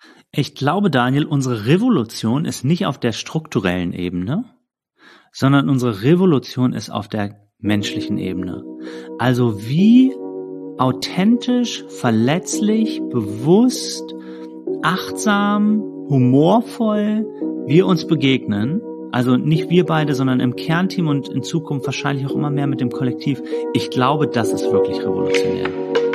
Ich glaube, Daniel, unsere Revolution ist nicht auf der strukturellen Ebene, sondern unsere Revolution ist auf der menschlichen Ebene. Also wie authentisch, verletzlich, bewusst, achtsam, humorvoll wir uns begegnen. Also nicht wir beide, sondern im Kernteam und in Zukunft wahrscheinlich auch immer mehr mit dem Kollektiv. Ich glaube, das ist wirklich revolutionär.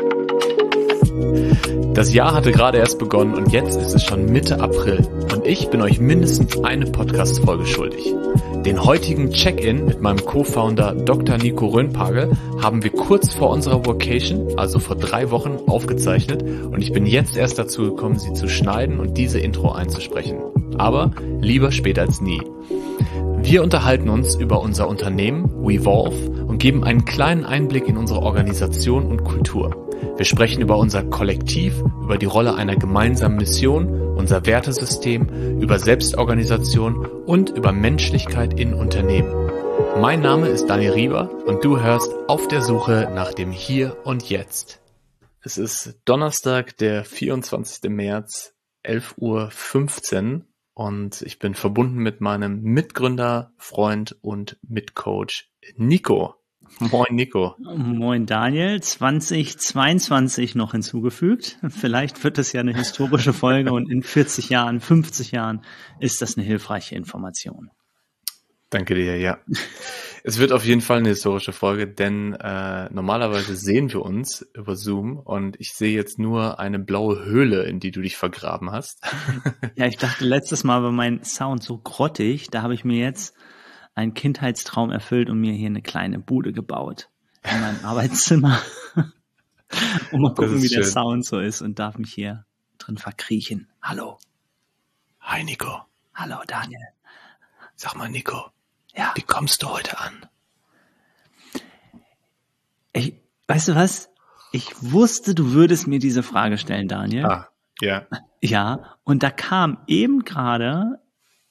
Das Jahr hatte gerade erst begonnen und jetzt ist es schon Mitte April und ich bin euch mindestens eine Podcast-Folge schuldig. Den heutigen Check-in mit meinem Co-Founder Dr. Nico Röhnpagel haben wir kurz vor unserer Vacation, also vor 3 Wochen, aufgezeichnet und ich bin jetzt erst dazu gekommen, sie zu schneiden und diese Intro einzusprechen. Aber lieber später als nie. Wir unterhalten uns über unser Unternehmen Wevolve und geben einen kleinen Einblick in unsere Organisation und Kultur. Wir sprechen über unser Kollektiv, über die Rolle einer gemeinsamen Mission, unser Wertesystem, über Selbstorganisation und über Menschlichkeit in Unternehmen. Mein Name ist Daniel Rieber und du hörst Auf der Suche nach dem Hier und Jetzt. Es ist Donnerstag, der 24. März, 11:15 Uhr und ich bin verbunden mit meinem Mitgründer, Freund und Mitcoach Nico. Moin Nico. Moin Daniel, 2022 noch hinzugefügt. Vielleicht wird es ja eine historische Folge und in 40 Jahren, 50 Jahren ist das eine hilfreiche Information. Danke dir, ja. Es wird auf jeden Fall eine historische Folge, denn normalerweise sehen wir uns über Zoom und ich sehe jetzt nur eine blaue Höhle, in die du dich vergraben hast. Ja, ich dachte letztes Mal war mein Sound so grottig, da habe ich mir jetzt einen Kindheitstraum erfüllt und mir hier eine kleine Bude gebaut in meinem Arbeitszimmer. Und mal gucken, wie der Sound so ist und darf mich hier drin verkriechen. Hallo. Hi Nico. Hallo Daniel. Sag mal Nico, ja. Wie kommst du heute an? Weißt du was? Ich wusste, du würdest mir diese Frage stellen, Daniel. Ah, ja. Ja, und da kam eben gerade,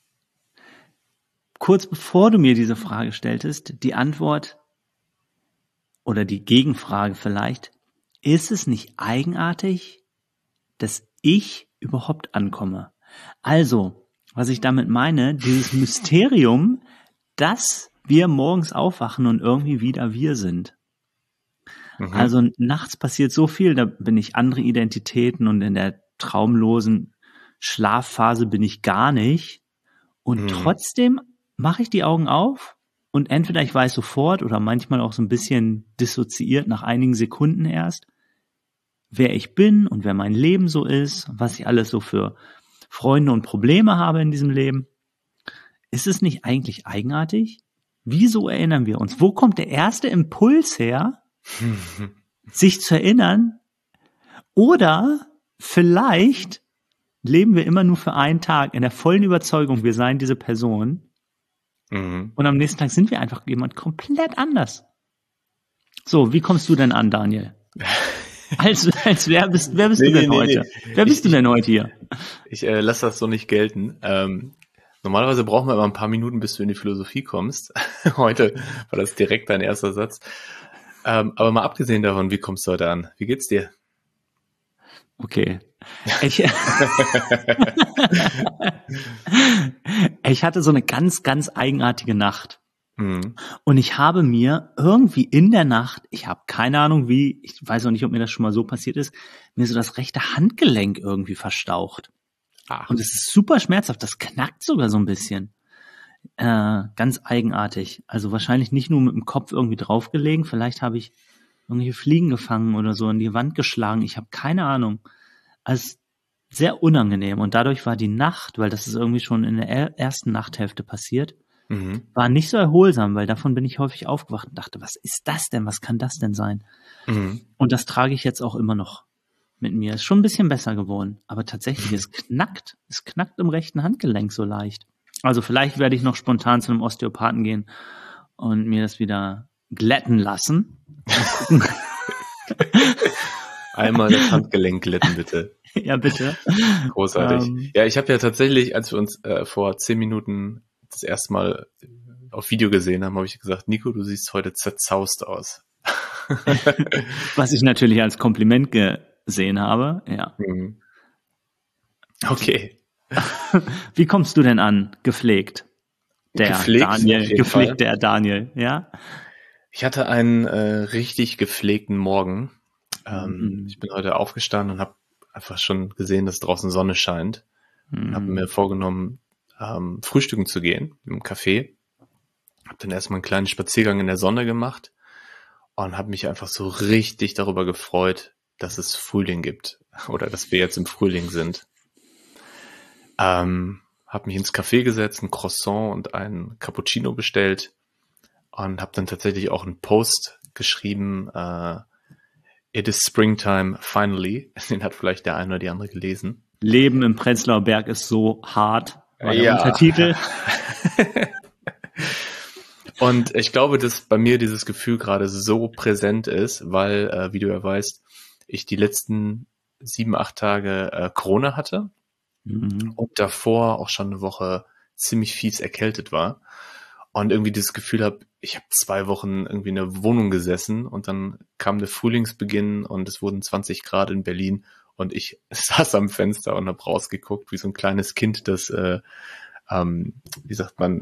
kurz bevor du mir diese Frage stelltest, die Antwort oder die Gegenfrage vielleicht, ist es nicht eigenartig, dass ich überhaupt ankomme? Also, was ich damit meine, dieses Mysterium, dass wir morgens aufwachen und irgendwie wieder wir sind. Mhm. Also nachts passiert so viel, da bin ich andere Identitäten und in der traumlosen Schlafphase bin ich gar nicht. Und trotzdem mache ich die Augen auf und entweder ich weiß sofort oder manchmal auch so ein bisschen dissoziiert nach einigen Sekunden erst, wer ich bin und wer mein Leben so ist, was ich alles so für Freunde und Probleme habe in diesem Leben. Ist es nicht eigentlich eigenartig? Wieso erinnern wir uns? Wo kommt der erste Impuls her, sich zu erinnern? Oder vielleicht leben wir immer nur für einen Tag in der vollen Überzeugung, wir seien diese Person. Und am nächsten Tag sind wir einfach jemand komplett anders. So, wie kommst du denn an, Daniel? Als wer bist du denn heute? Wer bist du denn heute hier? Ich lasse das so nicht gelten. Normalerweise brauchen wir immer ein paar Minuten, bis du in die Philosophie kommst. Heute war das direkt dein erster Satz. Aber mal abgesehen davon, wie kommst du heute an? Wie geht's dir? Okay. Ich hatte so eine ganz, ganz eigenartige Nacht. Und ich habe mir irgendwie in der Nacht, ich habe keine Ahnung wie, ich weiß auch nicht, ob mir das schon mal so passiert ist, mir so das rechte Handgelenk irgendwie verstaucht. Ach. Und es ist super schmerzhaft, das knackt sogar so ein bisschen. Ganz eigenartig. Also wahrscheinlich nicht nur mit dem Kopf irgendwie draufgelegen, vielleicht habe ich irgendwelche Fliegen gefangen oder so in die Wand geschlagen. Ich habe keine Ahnung. Also sehr unangenehm. Und dadurch war die Nacht, weil das ist irgendwie schon in der ersten Nachthälfte passiert, war nicht so erholsam, weil davon bin ich häufig aufgewacht und dachte, was ist das denn? Was kann das denn sein? Und das trage ich jetzt auch immer noch mit mir. Ist schon ein bisschen besser geworden. Aber tatsächlich, es knackt im rechten Handgelenk so leicht. Also vielleicht werde ich noch spontan zu einem Osteopathen gehen und mir das wieder glätten lassen. Einmal das Handgelenk glätten, bitte. Ja, bitte. Großartig. Ja, ich habe ja tatsächlich, als wir uns vor 10 Minuten das erste Mal auf Video gesehen haben, habe ich gesagt, Nico, du siehst heute zerzaust aus. Was ich natürlich als Kompliment gesehen habe, ja. Okay. Wie kommst du denn an? Gepflegt. Gepflegt, der Daniel, ja? Ich hatte einen richtig gepflegten Morgen. Ich bin heute aufgestanden und habe einfach schon gesehen, dass draußen Sonne scheint. Habe mir vorgenommen, frühstücken zu gehen im Café. Habe dann erstmal einen kleinen Spaziergang in der Sonne gemacht und habe mich einfach so richtig darüber gefreut, dass es Frühling gibt oder dass wir jetzt im Frühling sind. Habe mich ins Café gesetzt, ein Croissant und ein Cappuccino bestellt und habe dann tatsächlich auch einen Post geschrieben, It is springtime finally. Den hat vielleicht der eine oder die andere gelesen. Leben im Prenzlauer Berg ist so hart, war der Ja. Untertitel. Und ich glaube, dass bei mir dieses Gefühl gerade so präsent ist, weil, wie du ja weißt, ich die letzten 7-8 Tage Corona hatte und davor auch schon eine Woche ziemlich fies erkältet war und irgendwie dieses Gefühl habe, ich habe 2 Wochen irgendwie in der Wohnung gesessen und dann kam der Frühlingsbeginn und es wurden 20 Grad in Berlin und ich saß am Fenster und habe rausgeguckt wie so ein kleines Kind, das, wie sagt man,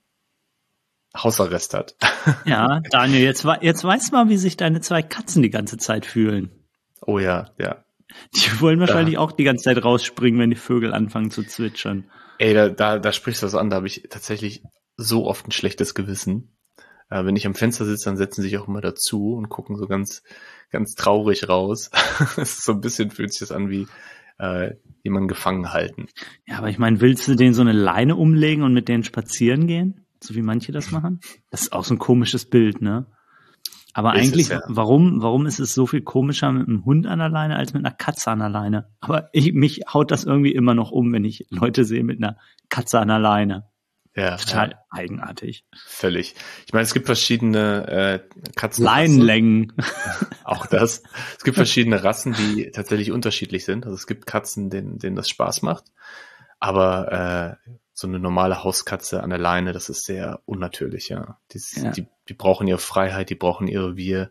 Hausarrest hat. Ja, Daniel, jetzt weißt du mal, wie sich deine 2 Katzen die ganze Zeit fühlen. Oh ja, ja. Die wollen wahrscheinlich auch die ganze Zeit rausspringen, wenn die Vögel anfangen zu zwitschern. Ey, da sprichst du was an, da habe ich tatsächlich so oft ein schlechtes Gewissen. Wenn ich am Fenster sitze, dann setzen sie sich auch immer dazu und gucken so ganz, ganz traurig raus. Es ist so ein bisschen, fühlt sich das an wie jemanden gefangen halten. Ja, aber ich meine, willst du denen so eine Leine umlegen und mit denen spazieren gehen? So wie manche das machen? Das ist auch so ein komisches Bild, ne? Aber Ist eigentlich, es, ja. warum ist es so viel komischer mit einem Hund an der Leine als mit einer Katze an der Leine? Aber mich haut das irgendwie immer noch um, wenn ich Leute sehe mit einer Katze an der Leine. Ja, Total eigenartig. völlig. Ich meine, es gibt verschiedene Katzen. Leinenlängen. Auch das. Es gibt verschiedene Rassen, die tatsächlich unterschiedlich sind. Also es gibt Katzen, denen das Spaß macht. Aber so eine normale Hauskatze an der Leine, das ist sehr unnatürlich, ja. Die brauchen ihre Freiheit, die brauchen ihr Revier.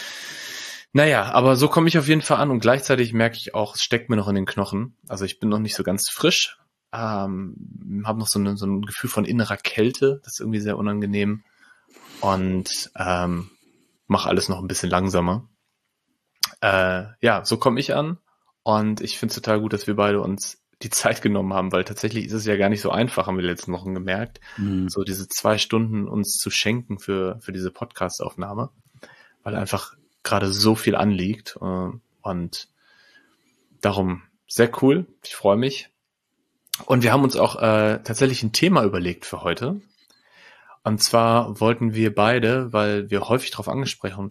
Naja, aber so komme ich auf jeden Fall an und gleichzeitig merke ich auch, es steckt mir noch in den Knochen. Also ich bin noch nicht so ganz frisch, habe noch so ein Gefühl von innerer Kälte, das ist irgendwie sehr unangenehm und mache alles noch ein bisschen langsamer. Ja, so komme ich an und ich finde es total gut, dass wir beide uns die Zeit genommen haben, weil tatsächlich ist es ja gar nicht so einfach, haben wir die letzten Wochen gemerkt, so diese 2 Stunden uns zu schenken für diese Podcast-Aufnahme, weil einfach gerade so viel anliegt und darum sehr cool, ich freue mich. Und wir haben uns auch tatsächlich ein Thema überlegt für heute. Und zwar wollten wir beide, weil wir häufig darauf angesprochen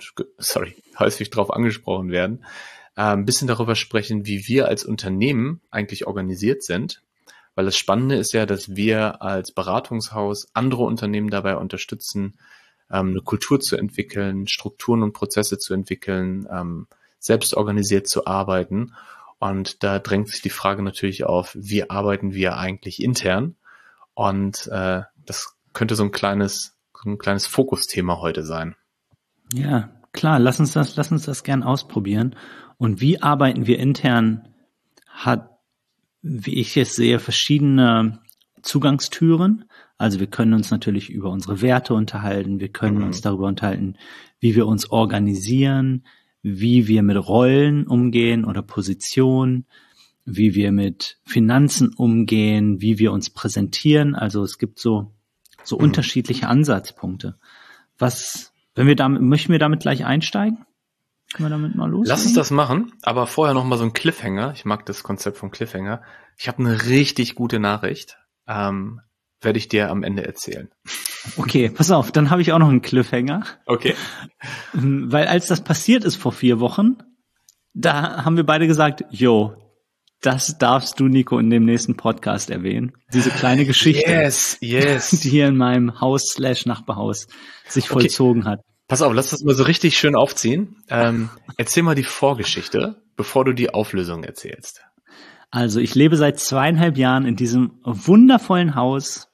werden, ein bisschen darüber sprechen, wie wir als Unternehmen eigentlich organisiert sind. Weil das Spannende ist ja, dass wir als Beratungshaus andere Unternehmen dabei unterstützen, eine Kultur zu entwickeln, Strukturen und Prozesse zu entwickeln, selbst organisiert zu arbeiten. Und da drängt sich die Frage natürlich auf, wie arbeiten wir eigentlich intern? Und das könnte so ein kleines Fokusthema heute sein. Ja, klar, lass uns das gern ausprobieren. Und wie arbeiten wir intern, hat, wie ich es sehe, verschiedene Zugangstüren. Also wir können uns natürlich über unsere Werte unterhalten, wir können uns darüber unterhalten, wie wir uns organisieren, wie wir mit Rollen umgehen oder Positionen, wie wir mit Finanzen umgehen, wie wir uns präsentieren. Also es gibt so unterschiedliche Ansatzpunkte. Möchten wir damit gleich einsteigen? Können wir damit mal loslegen? Lass uns das machen, aber vorher noch mal so ein Cliffhanger. Ich mag das Konzept vom Cliffhanger. Ich habe eine richtig gute Nachricht. Werde ich dir am Ende erzählen. Okay, pass auf, dann habe ich auch noch einen Cliffhanger. Okay. Weil als das passiert ist vor 4 Wochen, da haben wir beide gesagt, das darfst du, Nico, in dem nächsten Podcast erwähnen. Diese kleine Geschichte, Yes. die hier in meinem Haus/Nachbarhaus sich vollzogen hat. Pass auf, lass das mal so richtig schön aufziehen. Erzähl mal die Vorgeschichte, bevor du die Auflösung erzählst. Also ich lebe seit 2,5 Jahren in diesem wundervollen Haus,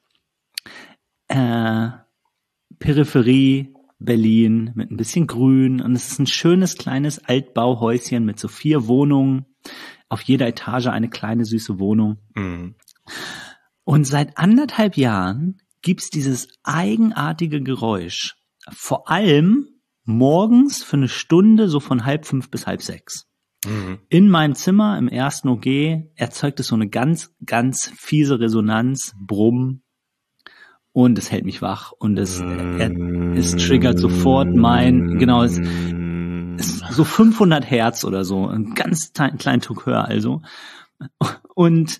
Peripherie Berlin mit ein bisschen Grün, und es ist ein schönes kleines Altbauhäuschen mit so 4 Wohnungen auf jeder Etage eine kleine süße Wohnung. Mhm. Und seit 1,5 Jahren gibt's dieses eigenartige Geräusch. Vor allem morgens für eine Stunde, so von 4:30 bis 5:30. Mhm. In meinem Zimmer im ersten OG erzeugt es so eine ganz, ganz fiese Resonanz, Brumm, und es hält mich wach und es triggert sofort es ist so 500 Hertz oder so, ein ganz kleinen Tuck höher also. Und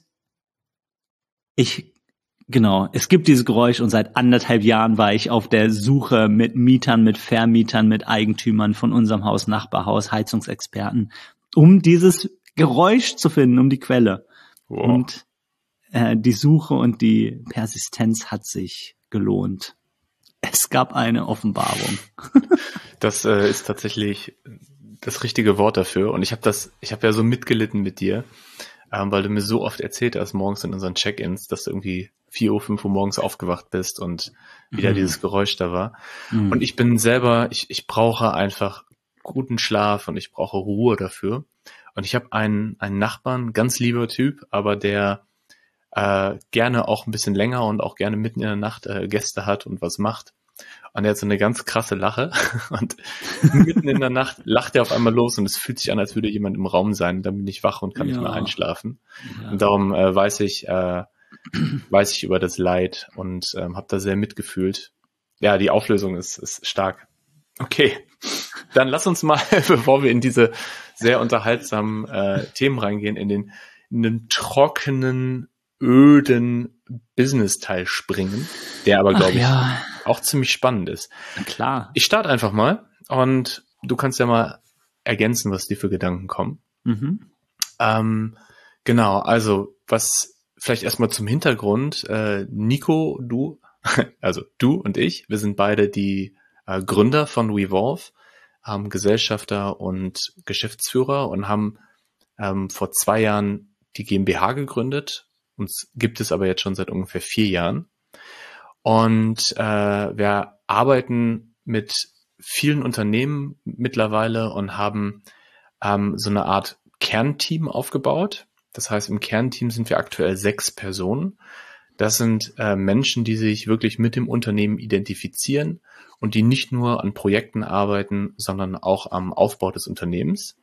es gibt dieses Geräusch und seit 1,5 Jahren war ich auf der Suche mit Mietern, mit Vermietern, mit Eigentümern von unserem Haus, Nachbarhaus, Heizungsexperten, um dieses Geräusch zu finden, um die Quelle. Wow. Und die Suche und die Persistenz hat sich gelohnt. Es gab eine Offenbarung. Das ist tatsächlich das richtige Wort dafür. Und ich habe ja so mitgelitten mit dir, weil du mir so oft erzählt hast, morgens in unseren Check-ins, dass du irgendwie 4 Uhr, 5 Uhr morgens aufgewacht bist und wieder dieses Geräusch da war. Und ich bin selber, ich brauche einfach guten Schlaf und ich brauche Ruhe dafür. Und ich habe einen Nachbarn, ganz lieber Typ, aber der gerne auch ein bisschen länger und auch gerne mitten in der Nacht Gäste hat und was macht. Und er hat so eine ganz krasse Lache und mitten in der Nacht lacht er auf einmal los und es fühlt sich an, als würde jemand im Raum sein. Dann bin ich wach und kann nicht mehr einschlafen. Ja. Und darum weiß ich über das Leid und habe da sehr mitgefühlt. Ja, die Auflösung ist stark. Okay, dann lass uns mal, bevor wir in diese sehr unterhaltsamen Themen reingehen, in den trockenen, öden Business-Teil springen, der aber, glaube ich, auch ziemlich spannend ist. Na klar. Ich starte einfach mal und du kannst ja mal ergänzen, was dir für Gedanken kommen. Genau, also was vielleicht erstmal zum Hintergrund. Nico, du und ich, wir sind beide die Gründer von Wevolve, Gesellschafter und Geschäftsführer und haben vor 2 Jahren die GmbH gegründet. Uns gibt es aber jetzt schon seit ungefähr 4 Jahren. Und wir arbeiten mit vielen Unternehmen mittlerweile und haben so eine Art Kernteam aufgebaut. Das heißt, im Kernteam sind wir aktuell 6 Personen. Das sind Menschen, die sich wirklich mit dem Unternehmen identifizieren und die nicht nur an Projekten arbeiten, sondern auch am Aufbau des Unternehmens.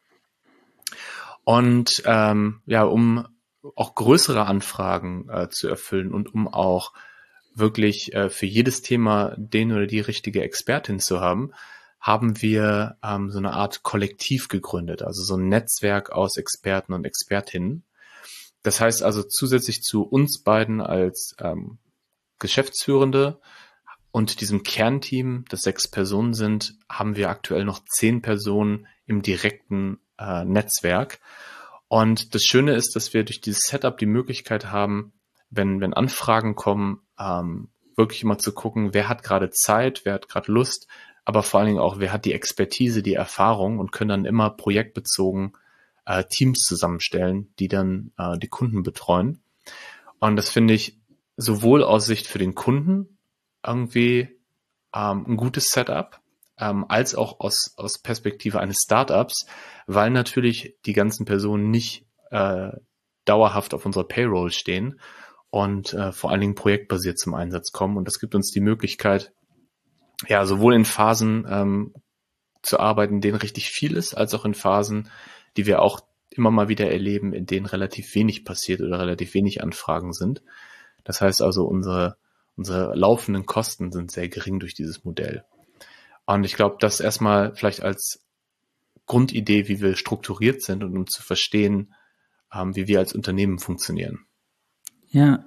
Und um auch größere Anfragen zu erfüllen und um auch wirklich für jedes Thema den oder die richtige Expertin zu haben, haben wir so eine Art Kollektiv gegründet, also so ein Netzwerk aus Experten und Expertinnen. Das heißt also, zusätzlich zu uns beiden als Geschäftsführende und diesem Kernteam, das 6 Personen sind, haben wir aktuell noch 10 Personen im direkten Netzwerk. Und das Schöne ist, dass wir durch dieses Setup die Möglichkeit haben, wenn Anfragen kommen, wirklich immer zu gucken, wer hat gerade Zeit, wer hat gerade Lust, aber vor allen Dingen auch, wer hat die Expertise, die Erfahrung und können dann immer projektbezogen Teams zusammenstellen, die dann die Kunden betreuen. Und das finde ich sowohl aus Sicht für den Kunden irgendwie ein gutes Setup, als auch aus Perspektive eines Startups, weil natürlich die ganzen Personen nicht dauerhaft auf unserer Payroll stehen und vor allen Dingen projektbasiert zum Einsatz kommen. Und das gibt uns die Möglichkeit, ja, sowohl in Phasen zu arbeiten, in denen richtig viel ist, als auch in Phasen, die wir auch immer mal wieder erleben, in denen relativ wenig passiert oder relativ wenig Anfragen sind. Das heißt also, unsere laufenden Kosten sind sehr gering durch dieses Modell. Und ich glaube, das erstmal vielleicht als Grundidee, wie wir strukturiert sind und um zu verstehen, wie wir als Unternehmen funktionieren. Ja.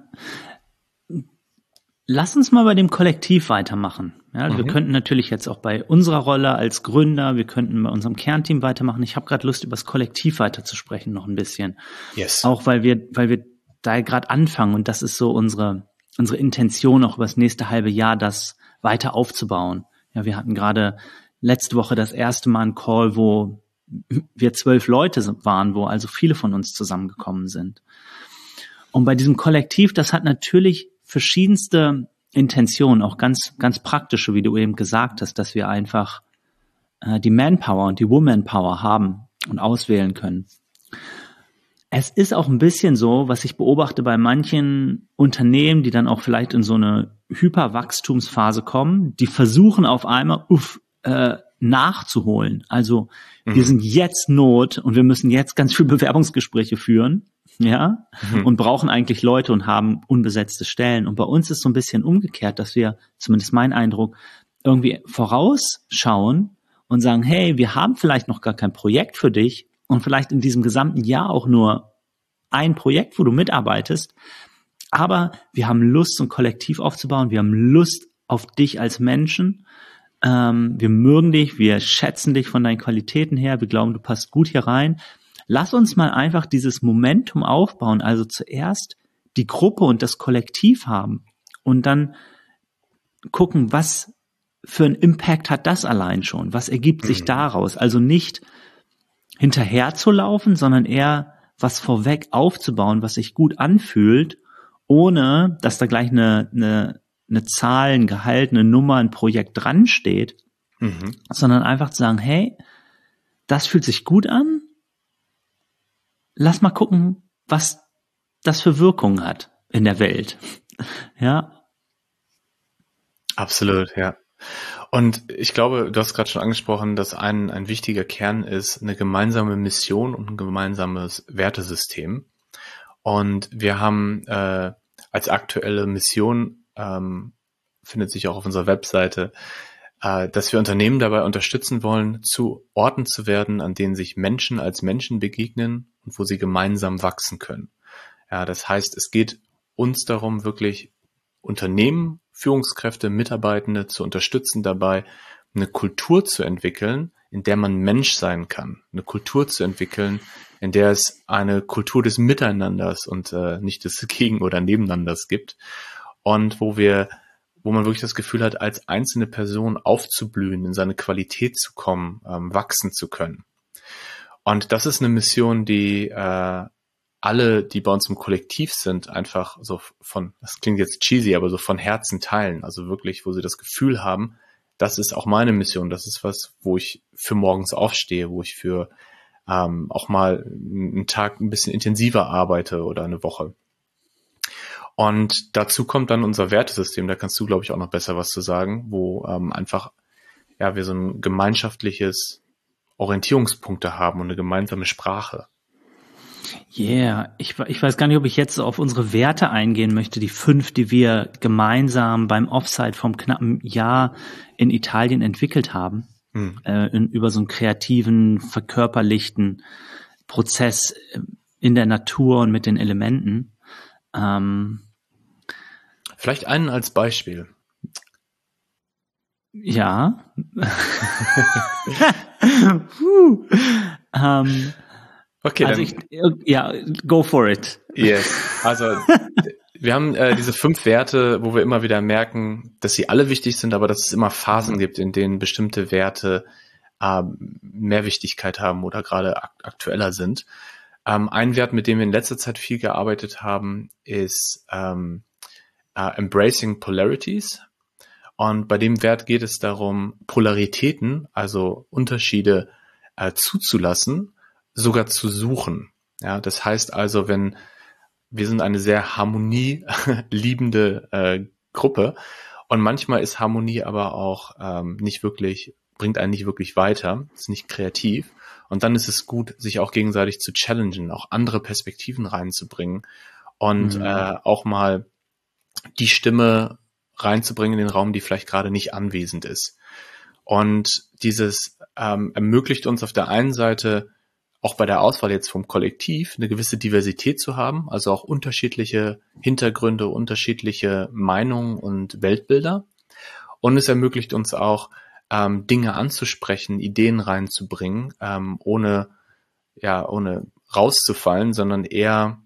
Lass uns mal bei dem Kollektiv weitermachen. Ja, also wir könnten natürlich jetzt auch bei unserer Rolle als Gründer, wir könnten bei unserem Kernteam weitermachen. Ich habe gerade Lust, über das Kollektiv weiterzusprechen noch ein bisschen. Yes. Auch weil wir da gerade anfangen und das ist so unsere Intention auch über das nächste halbe Jahr, das weiter aufzubauen. Ja, wir hatten gerade letzte Woche das erste Mal einen Call, wo wir 12 Leute waren, wo also viele von uns zusammengekommen sind. Und bei diesem Kollektiv, das hat natürlich verschiedenste Intentionen, auch ganz, ganz praktische, wie du eben gesagt hast, dass wir einfach die Manpower und die Womanpower haben und auswählen können. Es ist auch ein bisschen so, was ich beobachte bei manchen Unternehmen, die dann auch vielleicht in so eine Hyperwachstumsphase kommen, die versuchen auf einmal nachzuholen. Also wir sind jetzt Not und wir müssen jetzt ganz viele Bewerbungsgespräche führen, ja, und brauchen eigentlich Leute und haben unbesetzte Stellen. Und bei uns ist so ein bisschen umgekehrt, dass wir, zumindest mein Eindruck, irgendwie vorausschauen und sagen, hey, wir haben vielleicht noch gar kein Projekt für dich und vielleicht in diesem gesamten Jahr auch nur ein Projekt, wo du mitarbeitest, aber wir haben Lust, so ein Kollektiv aufzubauen, wir haben Lust auf dich als Menschen, wir mögen dich, wir schätzen dich von deinen Qualitäten her, wir glauben, du passt gut hier rein. Lass uns mal einfach dieses Momentum aufbauen, also zuerst die Gruppe und das Kollektiv haben und dann gucken, was für einen Impact hat das allein schon, was ergibt sich daraus, also nicht hinterher zu laufen, sondern eher was vorweg aufzubauen, was sich gut anfühlt, ohne dass da gleich eine Zahl, ein Gehalt, eine Nummer, ein Projekt dran steht, sondern einfach zu sagen, hey, das fühlt sich gut an, lass mal gucken, was das für Wirkungen hat in der Welt. Ja. Absolut, ja. Und ich glaube, du hast gerade schon angesprochen, dass ein wichtiger Kern ist eine gemeinsame Mission und ein gemeinsames Wertesystem. Und wir haben als aktuelle Mission, findet sich auch auf unserer Webseite, dass wir Unternehmen dabei unterstützen wollen, zu Orten zu werden, an denen sich Menschen als Menschen begegnen und wo sie gemeinsam wachsen können. Ja, das heißt, es geht uns darum, wirklich Unternehmen, Führungskräfte, Mitarbeitende zu unterstützen dabei, eine Kultur zu entwickeln, in der man Mensch sein kann. Eine Kultur zu entwickeln, in der es eine Kultur des Miteinanders und nicht des Gegen- oder Nebeneinanders gibt. Und wo man wirklich das Gefühl hat, als einzelne Person aufzublühen, in seine Qualität zu kommen, wachsen zu können. Und das ist eine Mission, die alle, die bei uns im Kollektiv sind, einfach so das klingt jetzt cheesy, aber so von Herzen teilen. Also wirklich, wo sie das Gefühl haben, das ist auch meine Mission. Das ist was, wo ich für morgens aufstehe, wo ich für auch mal einen Tag ein bisschen intensiver arbeite oder eine Woche. Und dazu kommt dann unser Wertesystem. Da kannst du, glaube ich, auch noch besser was zu sagen, wo einfach wir so ein gemeinschaftliches Orientierungspunkte haben und eine gemeinsame Sprache. Yeah, ich weiß gar nicht, ob ich jetzt auf unsere Werte eingehen möchte, die 5, die wir gemeinsam beim Offsite vom knappen Jahr in Italien entwickelt haben, über so einen kreativen, verkörperlichten Prozess in der Natur und mit den Elementen. Vielleicht einen als Beispiel. Ja. Okay, also go for it. Yes, also wir haben diese 5 Werte, wo wir immer wieder merken, dass sie alle wichtig sind, aber dass es immer Phasen gibt, in denen bestimmte Werte mehr Wichtigkeit haben oder gerade aktueller sind. Ein Wert, mit dem wir in letzter Zeit viel gearbeitet haben, ist Embracing Polarities. Und bei dem Wert geht es darum, Polaritäten, also Unterschiede zuzulassen, sogar zu suchen. Ja, das heißt also, wenn wir sind eine sehr harmonieliebende Gruppe und manchmal ist Harmonie aber auch bringt einen nicht wirklich weiter, ist nicht kreativ. Und dann ist es gut, sich auch gegenseitig zu challengen, auch andere Perspektiven reinzubringen und auch mal die Stimme reinzubringen in den Raum, die vielleicht gerade nicht anwesend ist. Und dieses ermöglicht uns auf der einen Seite auch bei der Auswahl jetzt vom Kollektiv eine gewisse Diversität zu haben, also auch unterschiedliche Hintergründe, unterschiedliche Meinungen und Weltbilder. Und es ermöglicht uns auch, Dinge anzusprechen, Ideen reinzubringen, ohne rauszufallen, sondern eher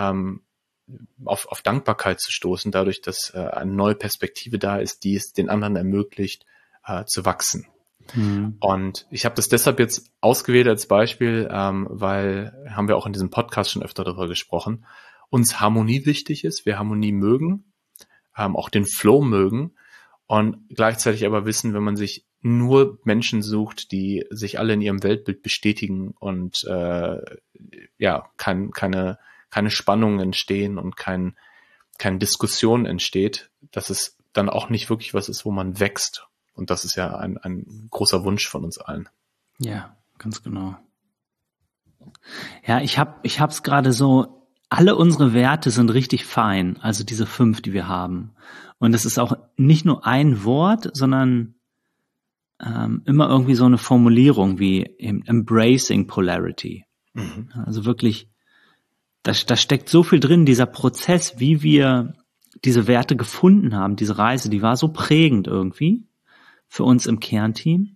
auf Dankbarkeit zu stoßen, dadurch, dass eine neue Perspektive da ist, die es den anderen ermöglicht, zu wachsen. Und ich habe das deshalb jetzt ausgewählt als Beispiel, weil, haben wir auch in diesem Podcast schon öfter darüber gesprochen, uns Harmonie wichtig ist, wir Harmonie mögen, auch den Flow mögen und gleichzeitig aber wissen, wenn man sich nur Menschen sucht, die sich alle in ihrem Weltbild bestätigen und keine Spannungen entstehen und keine Diskussion entsteht, dass es dann auch nicht wirklich was ist, wo man wächst. Und das ist ja ein großer Wunsch von uns allen. Ja, ganz genau. Ja, ich hab's gerade so, alle unsere Werte sind richtig fein, also diese 5, die wir haben. Und es ist auch nicht nur ein Wort, sondern immer irgendwie so eine Formulierung wie embracing polarity. Mhm. Also wirklich, da steckt so viel drin, dieser Prozess, wie wir diese Werte gefunden haben, diese Reise, die war so prägend irgendwie für uns im Kernteam,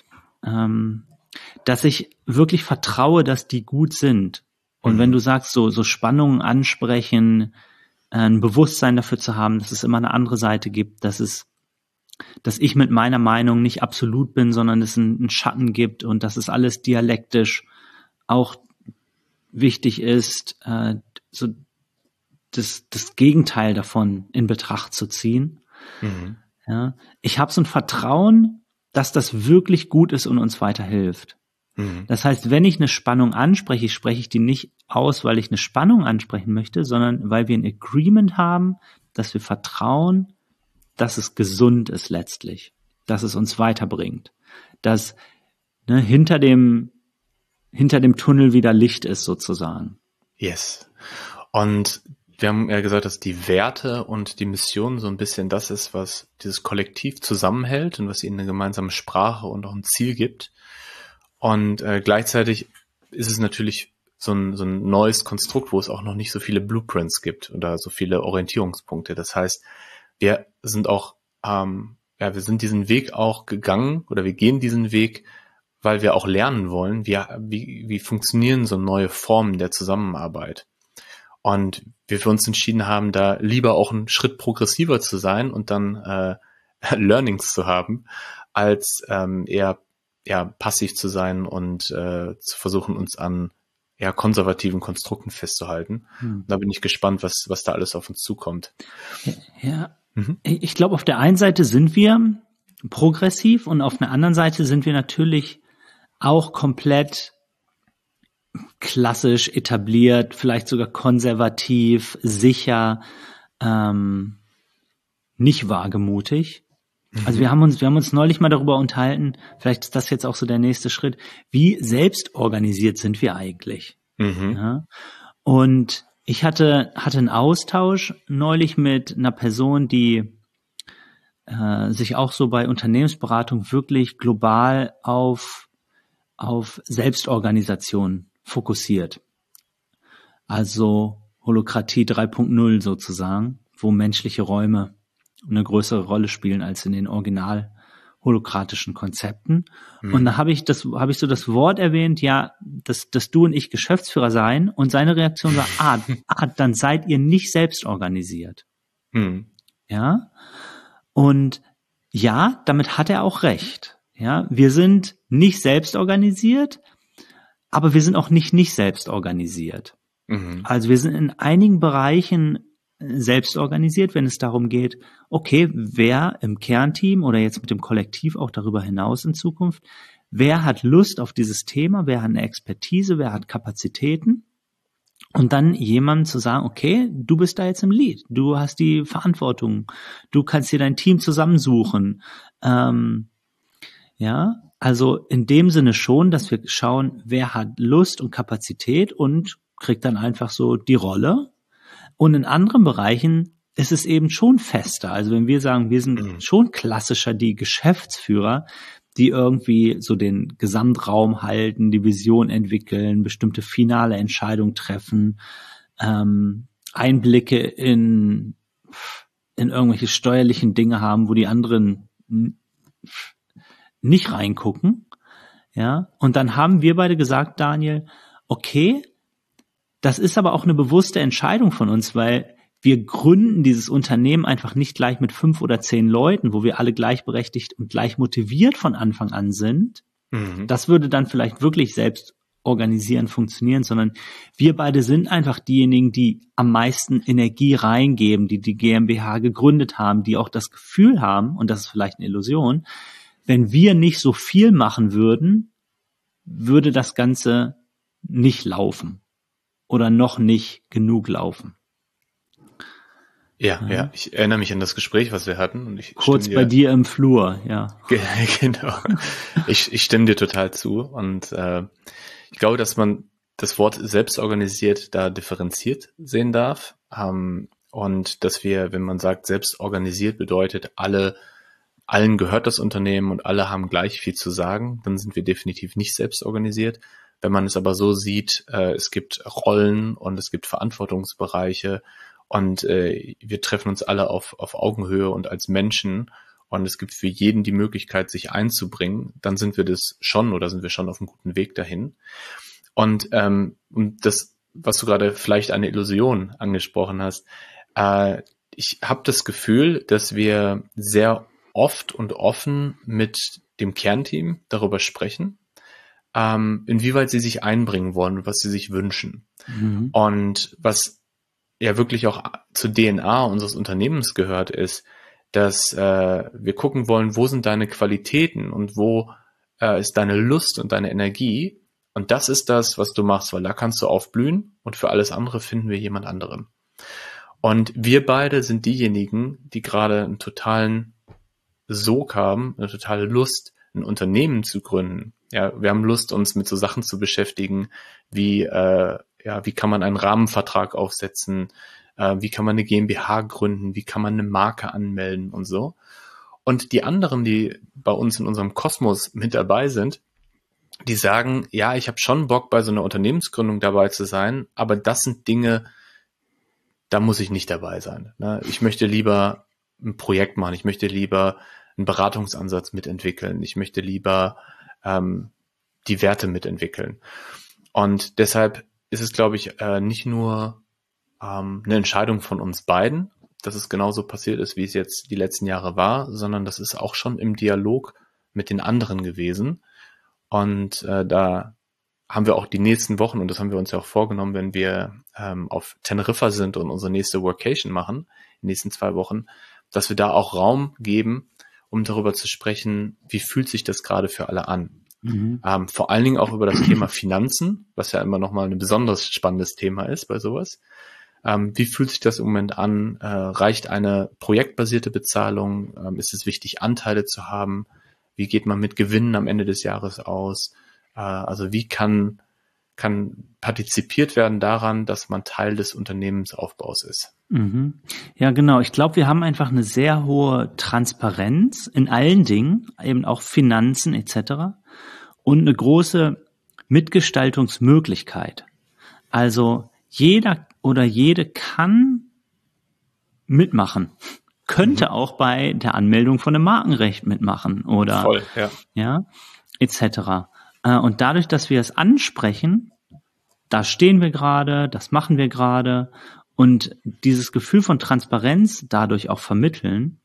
dass ich wirklich vertraue, dass die gut sind. Und wenn du sagst, so Spannungen ansprechen, ein Bewusstsein dafür zu haben, dass es immer eine andere Seite gibt, dass ich mit meiner Meinung nicht absolut bin, sondern es einen Schatten gibt und dass es alles dialektisch auch wichtig ist, so das Gegenteil davon in Betracht zu ziehen. Mhm. Ja, ich habe so ein Vertrauen, dass das wirklich gut ist und uns weiterhilft. Mhm. Das heißt, wenn ich eine Spannung anspreche, spreche ich die nicht aus, weil ich eine Spannung ansprechen möchte, sondern weil wir ein Agreement haben, dass wir vertrauen, dass es gesund ist letztlich, dass es uns weiterbringt, dass hinter dem Tunnel wieder Licht ist sozusagen. Yes. Und wir haben ja gesagt, dass die Werte und die Mission so ein bisschen das ist, was dieses Kollektiv zusammenhält und was ihnen eine gemeinsame Sprache und auch ein Ziel gibt. Und gleichzeitig ist es natürlich so ein neues Konstrukt, wo es auch noch nicht so viele Blueprints gibt oder so viele Orientierungspunkte. Das heißt, wir sind auch, wir sind diesen Weg auch gegangen oder wir gehen diesen Weg, weil wir auch lernen wollen, wie funktionieren so neue Formen der Zusammenarbeit. Und wir für uns entschieden haben, da lieber auch einen Schritt progressiver zu sein und dann Learnings zu haben, als eher passiv zu sein und zu versuchen, uns an konservativen Konstrukten festzuhalten. Da bin ich gespannt, was da alles auf uns zukommt. Ja. Ich glaube, auf der einen Seite sind wir progressiv und auf der anderen Seite sind wir natürlich auch komplett klassisch etabliert, vielleicht sogar konservativ, sicher, nicht wagemutig. Also wir haben uns neulich mal darüber unterhalten, vielleicht ist das jetzt auch so der nächste Schritt, wie selbstorganisiert sind wir eigentlich? Mhm. Ja? Und ich hatte einen Austausch neulich mit einer Person, die sich auch so bei Unternehmensberatung wirklich global auf Selbstorganisation fokussiert. Also Holokratie 3.0 sozusagen, wo menschliche Räume eine größere Rolle spielen als in den original holokratischen Konzepten. Mhm. Und da habe ich so das Wort erwähnt, dass du und ich Geschäftsführer seien, und seine Reaktion war, dann seid ihr nicht selbst organisiert. Mhm. Ja. Und ja, damit hat er auch recht. Ja, wir sind nicht selbst organisiert, aber wir sind auch nicht selbst organisiert. Mhm. Also wir sind in einigen Bereichen selbst organisiert, wenn es darum geht, okay, wer im Kernteam oder jetzt mit dem Kollektiv auch darüber hinaus in Zukunft, wer hat Lust auf dieses Thema, wer hat eine Expertise, wer hat Kapazitäten, und dann jemandem zu sagen, okay, du bist da jetzt im Lead, du hast die Verantwortung, du kannst dir dein Team zusammensuchen, also in dem Sinne schon, dass wir schauen, wer hat Lust und Kapazität und kriegt dann einfach so die Rolle. Und in anderen Bereichen ist es eben schon fester. Also wenn wir sagen, wir sind schon klassischer die Geschäftsführer, die irgendwie so den Gesamtraum halten, die Vision entwickeln, bestimmte finale Entscheidungen treffen, Einblicke in irgendwelche steuerlichen Dinge haben, wo die anderen nicht reingucken. Ja, und dann haben wir beide gesagt, Daniel, okay, das ist aber auch eine bewusste Entscheidung von uns, weil wir gründen dieses Unternehmen einfach nicht gleich mit 5 oder 10 Leuten, wo wir alle gleichberechtigt und gleich motiviert von Anfang an sind. Mhm. Das würde dann vielleicht wirklich selbst organisieren, funktionieren, sondern wir beide sind einfach diejenigen, die am meisten Energie reingeben, die GmbH gegründet haben, die auch das Gefühl haben, und das ist vielleicht eine Illusion, wenn wir nicht so viel machen würden, würde das Ganze nicht laufen oder noch nicht genug laufen. Ja, ich erinnere mich an das Gespräch, was wir hatten. Und Kurz bei dir im Flur, ja. Genau. Ich stimme dir total zu. Und ich glaube, dass man das Wort selbstorganisiert da differenziert sehen darf. Und dass wir, wenn man sagt, selbstorganisiert bedeutet, allen gehört das Unternehmen und alle haben gleich viel zu sagen, dann sind wir definitiv nicht selbstorganisiert. Wenn man es aber so sieht, es gibt Rollen und es gibt Verantwortungsbereiche und wir treffen uns alle auf Augenhöhe und als Menschen und es gibt für jeden die Möglichkeit, sich einzubringen, dann sind wir das schon oder sind wir schon auf einem guten Weg dahin. Und das, was du gerade vielleicht eine Illusion angesprochen hast, ich habe das Gefühl, dass wir sehr oft und offen mit dem Kernteam darüber sprechen, inwieweit sie sich einbringen wollen und was sie sich wünschen. Mhm. Und was ja wirklich auch zur DNA unseres Unternehmens gehört, ist, dass wir gucken wollen, wo sind deine Qualitäten und wo ist deine Lust und deine Energie. Und das ist das, was du machst, weil da kannst du aufblühen und für alles andere finden wir jemand anderen. Und wir beide sind diejenigen, die gerade einen totalen Sog haben, eine totale Lust, ein Unternehmen zu gründen. Ja, wir haben Lust, uns mit so Sachen zu beschäftigen, wie kann man einen Rahmenvertrag aufsetzen, wie kann man eine GmbH gründen, wie kann man eine Marke anmelden und so. Und die anderen, die bei uns in unserem Kosmos mit dabei sind, die sagen, ja, ich habe schon Bock, bei so einer Unternehmensgründung dabei zu sein, aber das sind Dinge, da muss ich nicht dabei sein. Ne? Ich möchte lieber ein Projekt machen, ich möchte lieber einen Beratungsansatz mitentwickeln, ich möchte lieber die Werte mitentwickeln. Und deshalb ist es, glaube ich, nicht nur eine Entscheidung von uns beiden, dass es genauso passiert ist, wie es jetzt die letzten Jahre war, sondern das ist auch schon im Dialog mit den anderen gewesen. Und da haben wir auch die nächsten Wochen, und das haben wir uns ja auch vorgenommen, wenn wir auf Teneriffa sind und unsere nächste Workation machen, in den nächsten 2 Wochen, dass wir da auch Raum geben, um darüber zu sprechen, wie fühlt sich das gerade für alle an. Mhm. Vor allen Dingen auch über das Thema Finanzen, was ja immer nochmal ein besonders spannendes Thema ist bei sowas. Wie fühlt sich das im Moment an? Reicht eine projektbasierte Bezahlung? Ist es wichtig, Anteile zu haben? Wie geht man mit Gewinnen am Ende des Jahres aus? Also wie kann partizipiert werden daran, dass man Teil des Unternehmensaufbaus ist? Mhm. Ja, genau. Ich glaube, wir haben einfach eine sehr hohe Transparenz in allen Dingen, eben auch Finanzen etc. und eine große Mitgestaltungsmöglichkeit. Also jeder oder jede kann mitmachen, könnte auch bei der Anmeldung von einem Markenrecht mitmachen oder voll, ja etc. Und dadurch, dass wir es ansprechen, da stehen wir gerade, das machen wir gerade und dieses Gefühl von Transparenz dadurch auch vermitteln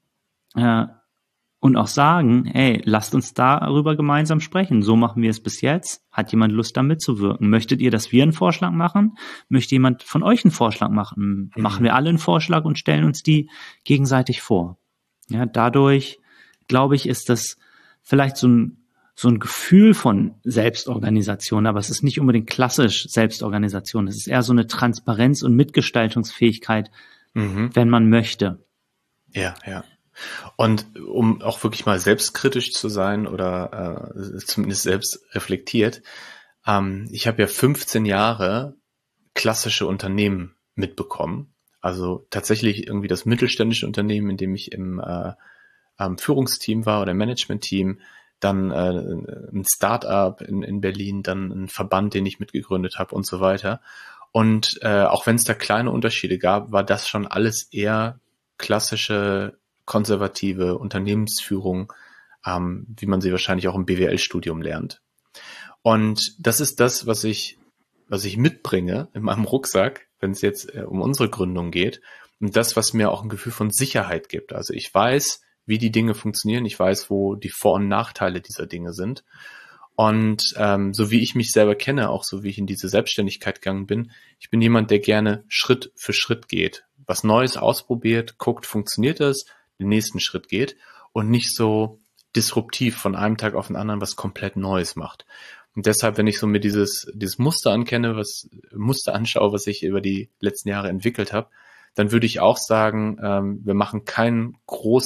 und auch sagen, hey, lasst uns darüber gemeinsam sprechen. So machen wir es bis jetzt. Hat jemand Lust, da mitzuwirken? Möchtet ihr, dass wir einen Vorschlag machen? Möchte jemand von euch einen Vorschlag machen? Machen wir alle einen Vorschlag und stellen uns die gegenseitig vor. Ja, dadurch, glaube ich, ist das vielleicht so ein Gefühl von Selbstorganisation, aber es ist nicht unbedingt klassisch Selbstorganisation. Es ist eher so eine Transparenz und Mitgestaltungsfähigkeit, wenn man möchte. Ja. Und um auch wirklich mal selbstkritisch zu sein oder zumindest selbst reflektiert, ich habe ja 15 Jahre klassische Unternehmen mitbekommen. Also tatsächlich irgendwie das mittelständische Unternehmen, in dem ich im Führungsteam war oder Managementteam, dann ein Start-up in Berlin, dann ein Verband, den ich mitgegründet habe und so weiter. Und auch wenn es da kleine Unterschiede gab, war das schon alles eher klassische konservative Unternehmensführung, wie man sie wahrscheinlich auch im BWL-Studium lernt. Und das ist das, was ich mitbringe in meinem Rucksack, wenn es jetzt um unsere Gründung geht. Und das, was mir auch ein Gefühl von Sicherheit gibt. Also ich weiß, wie die Dinge funktionieren. Ich weiß, wo die Vor- und Nachteile dieser Dinge sind. Und so wie ich mich selber kenne, auch so wie ich in diese Selbstständigkeit gegangen bin, ich bin jemand, der gerne Schritt für Schritt geht. Was Neues ausprobiert, guckt, funktioniert das, den nächsten Schritt geht und nicht so disruptiv von einem Tag auf den anderen was komplett Neues macht. Und deshalb, wenn ich so mir dieses Muster anschaue, was ich über die letzten Jahre entwickelt habe, dann würde ich auch sagen, wir machen keine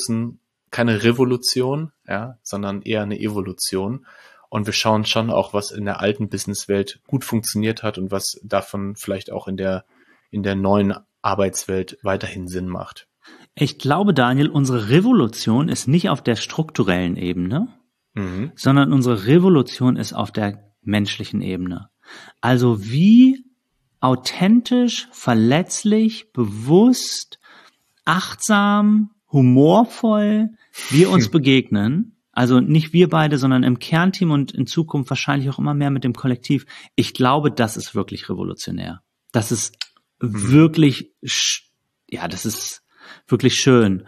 Revolution, ja, sondern eher eine Evolution. Und wir schauen schon auch, was in der alten Businesswelt gut funktioniert hat und was davon vielleicht auch in der neuen Arbeitswelt weiterhin Sinn macht. Ich glaube, Daniel, unsere Revolution ist nicht auf der strukturellen Ebene, sondern unsere Revolution ist auf der menschlichen Ebene. Also wie authentisch, verletzlich, bewusst, achtsam, humorvoll wir uns begegnen. Also nicht wir beide, sondern im Kernteam und in Zukunft wahrscheinlich auch immer mehr mit dem Kollektiv. Ich glaube, das ist wirklich revolutionär. Das ist wirklich, das ist wirklich schön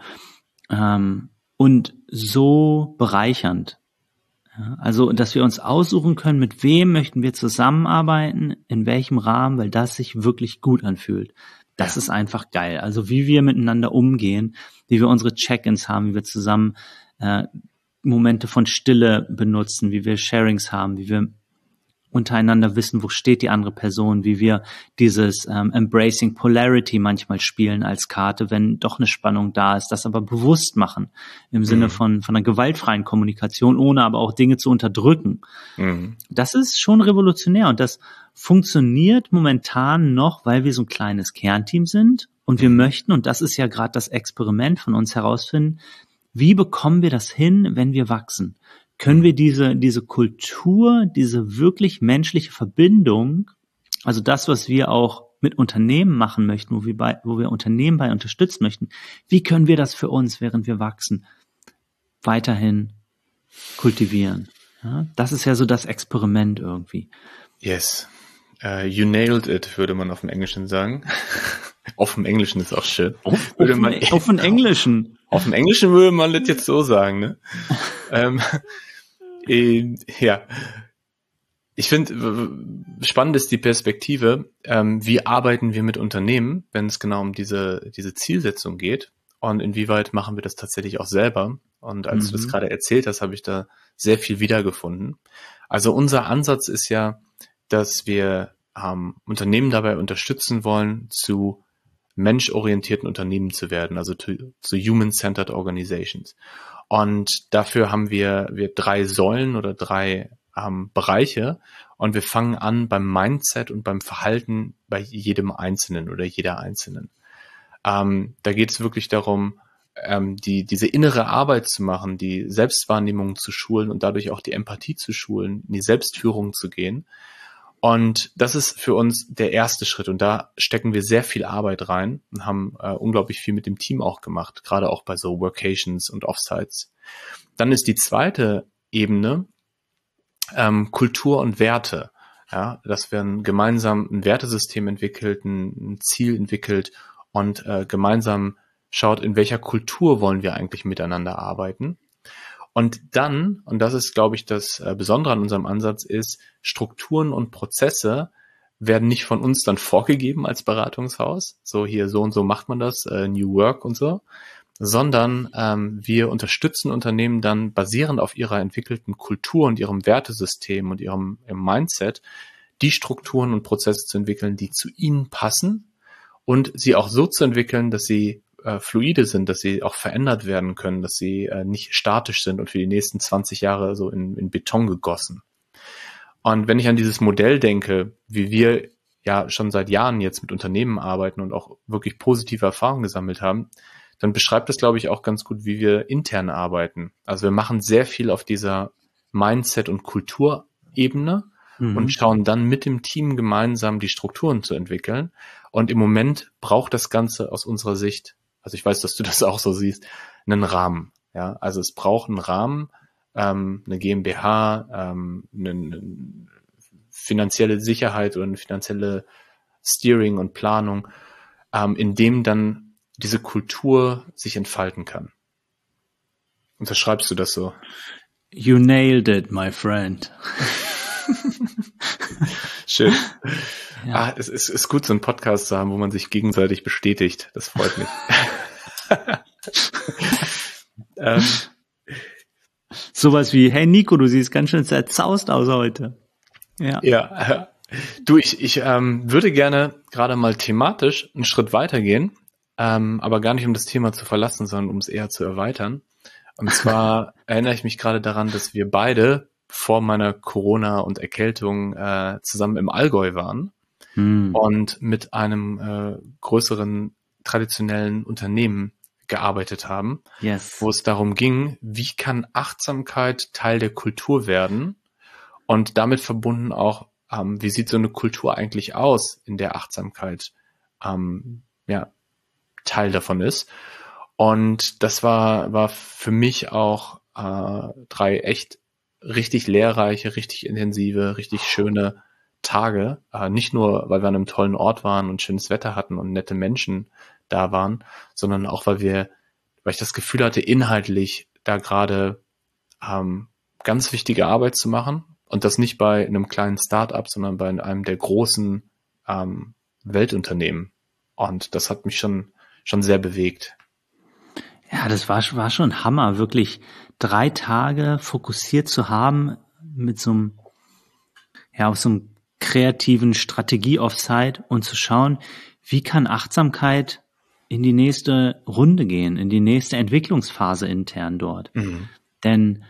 und so bereichernd. Ja, also, dass wir uns aussuchen können, mit wem möchten wir zusammenarbeiten, in welchem Rahmen, weil das sich wirklich gut anfühlt. Das ist einfach geil. Also, wie wir miteinander umgehen, wie wir unsere Check-ins haben, wie wir zusammen Momente von Stille benutzen, wie wir Sharings haben, wie wir untereinander wissen, wo steht die andere Person, wie wir dieses Embracing Polarity manchmal spielen als Karte, wenn doch eine Spannung da ist, das aber bewusst machen, im Sinne von einer gewaltfreien Kommunikation, ohne aber auch Dinge zu unterdrücken. Das ist schon revolutionär und das funktioniert momentan noch, weil wir so ein kleines Kernteam sind und wir möchten, und das ist ja gerade das Experiment von uns herausfinden, wie bekommen wir das hin, wenn wir wachsen? Können wir diese Kultur, diese wirklich menschliche Verbindung, also das, was wir auch mit Unternehmen machen möchten, wo wir Unternehmen bei unterstützen möchten, wie können wir das für uns, während wir wachsen, weiterhin kultivieren? Ja, das ist ja so das Experiment irgendwie. Yes. You nailed it, würde man auf dem Englischen sagen. Auf dem Englischen ist auch schön. Auf dem Englischen. Auf dem Englischen würde man das jetzt so sagen, ne? Ja, ich finde, spannend ist die Perspektive, wie arbeiten wir mit Unternehmen, wenn es genau um diese Zielsetzung geht und inwieweit machen wir das tatsächlich auch selber. Und als du das gerade erzählt hast, habe ich da sehr viel wiedergefunden. Also unser Ansatz ist ja, dass wir Unternehmen dabei unterstützen wollen, zu menschorientierten Unternehmen zu werden, also zu Human-Centered Organizations. Und dafür haben wir 3 Säulen oder 3 Bereiche und wir fangen an beim Mindset und beim Verhalten bei jedem Einzelnen oder jeder Einzelnen. Da geht es wirklich darum, diese innere Arbeit zu machen, die Selbstwahrnehmung zu schulen und dadurch auch die Empathie zu schulen, in die Selbstführung zu gehen. Und das ist für uns der erste Schritt und da stecken wir sehr viel Arbeit rein und haben unglaublich viel mit dem Team auch gemacht, gerade auch bei so Workations und Offsites. Dann ist die zweite Ebene Kultur und Werte, ja, dass wir gemeinsam ein Wertesystem entwickelt, ein Ziel entwickelt und gemeinsam schaut, in welcher Kultur wollen wir eigentlich miteinander arbeiten. Und dann, und das ist, glaube ich, das Besondere an unserem Ansatz ist, Strukturen und Prozesse werden nicht von uns dann vorgegeben als Beratungshaus, so hier so und so macht man das, New Work und so, sondern wir unterstützen Unternehmen dann basierend auf ihrer entwickelten Kultur und ihrem Wertesystem und ihrem Mindset, die Strukturen und Prozesse zu entwickeln, die zu ihnen passen und sie auch so zu entwickeln, dass sie fluide sind, dass sie auch verändert werden können, dass sie nicht statisch sind und für die nächsten 20 Jahre so in Beton gegossen. Und wenn ich an dieses Modell denke, wie wir ja schon seit Jahren jetzt mit Unternehmen arbeiten und auch wirklich positive Erfahrungen gesammelt haben, dann beschreibt das, glaube ich, auch ganz gut, wie wir intern arbeiten. Also wir machen sehr viel auf dieser Mindset- und Kulturebene und schauen dann mit dem Team gemeinsam die Strukturen zu entwickeln. Und im Moment braucht das Ganze aus unserer Sicht, also ich weiß, dass du das auch so siehst, einen Rahmen. Ja, also es braucht einen Rahmen, eine GmbH, eine finanzielle Sicherheit oder eine finanzielle Steering und Planung, in dem dann diese Kultur sich entfalten kann. Unterschreibst du das so? You nailed it, my friend. Schön. Ja. Es ist gut, so einen Podcast zu haben, wo man sich gegenseitig bestätigt. Das freut mich. Sowas wie, hey Nico, du siehst ganz schön zerzaust aus heute. Ja. Ja, du, ich würde gerne gerade mal thematisch einen Schritt weitergehen, aber gar nicht, um das Thema zu verlassen, sondern um es eher zu erweitern. Und zwar erinnere ich mich gerade daran, dass wir beide vor meiner Corona- und Erkältung zusammen im Allgäu waren und mit einem größeren traditionellen Unternehmen gearbeitet haben, Yes. wo es darum ging, wie kann Achtsamkeit Teil der Kultur werden und damit verbunden auch, wie sieht so eine Kultur eigentlich aus, in der Achtsamkeit Teil davon ist. Und das war für mich auch 3 echt richtig lehrreiche, richtig intensive, richtig schöne Tage. Nicht nur, weil wir an einem tollen Ort waren und schönes Wetter hatten und nette Menschen da waren, sondern auch, weil ich das Gefühl hatte, inhaltlich da gerade ganz wichtige Arbeit zu machen. Und das nicht bei einem kleinen Start-up, sondern bei einem der großen Weltunternehmen. Und das hat mich schon sehr bewegt. Ja, das war schon Hammer, wirklich 3 Tage fokussiert zu haben mit auf so einem kreativen Strategie-Offsite und zu schauen, wie kann Achtsamkeit in die nächste Runde gehen, in die nächste Entwicklungsphase intern dort. Denn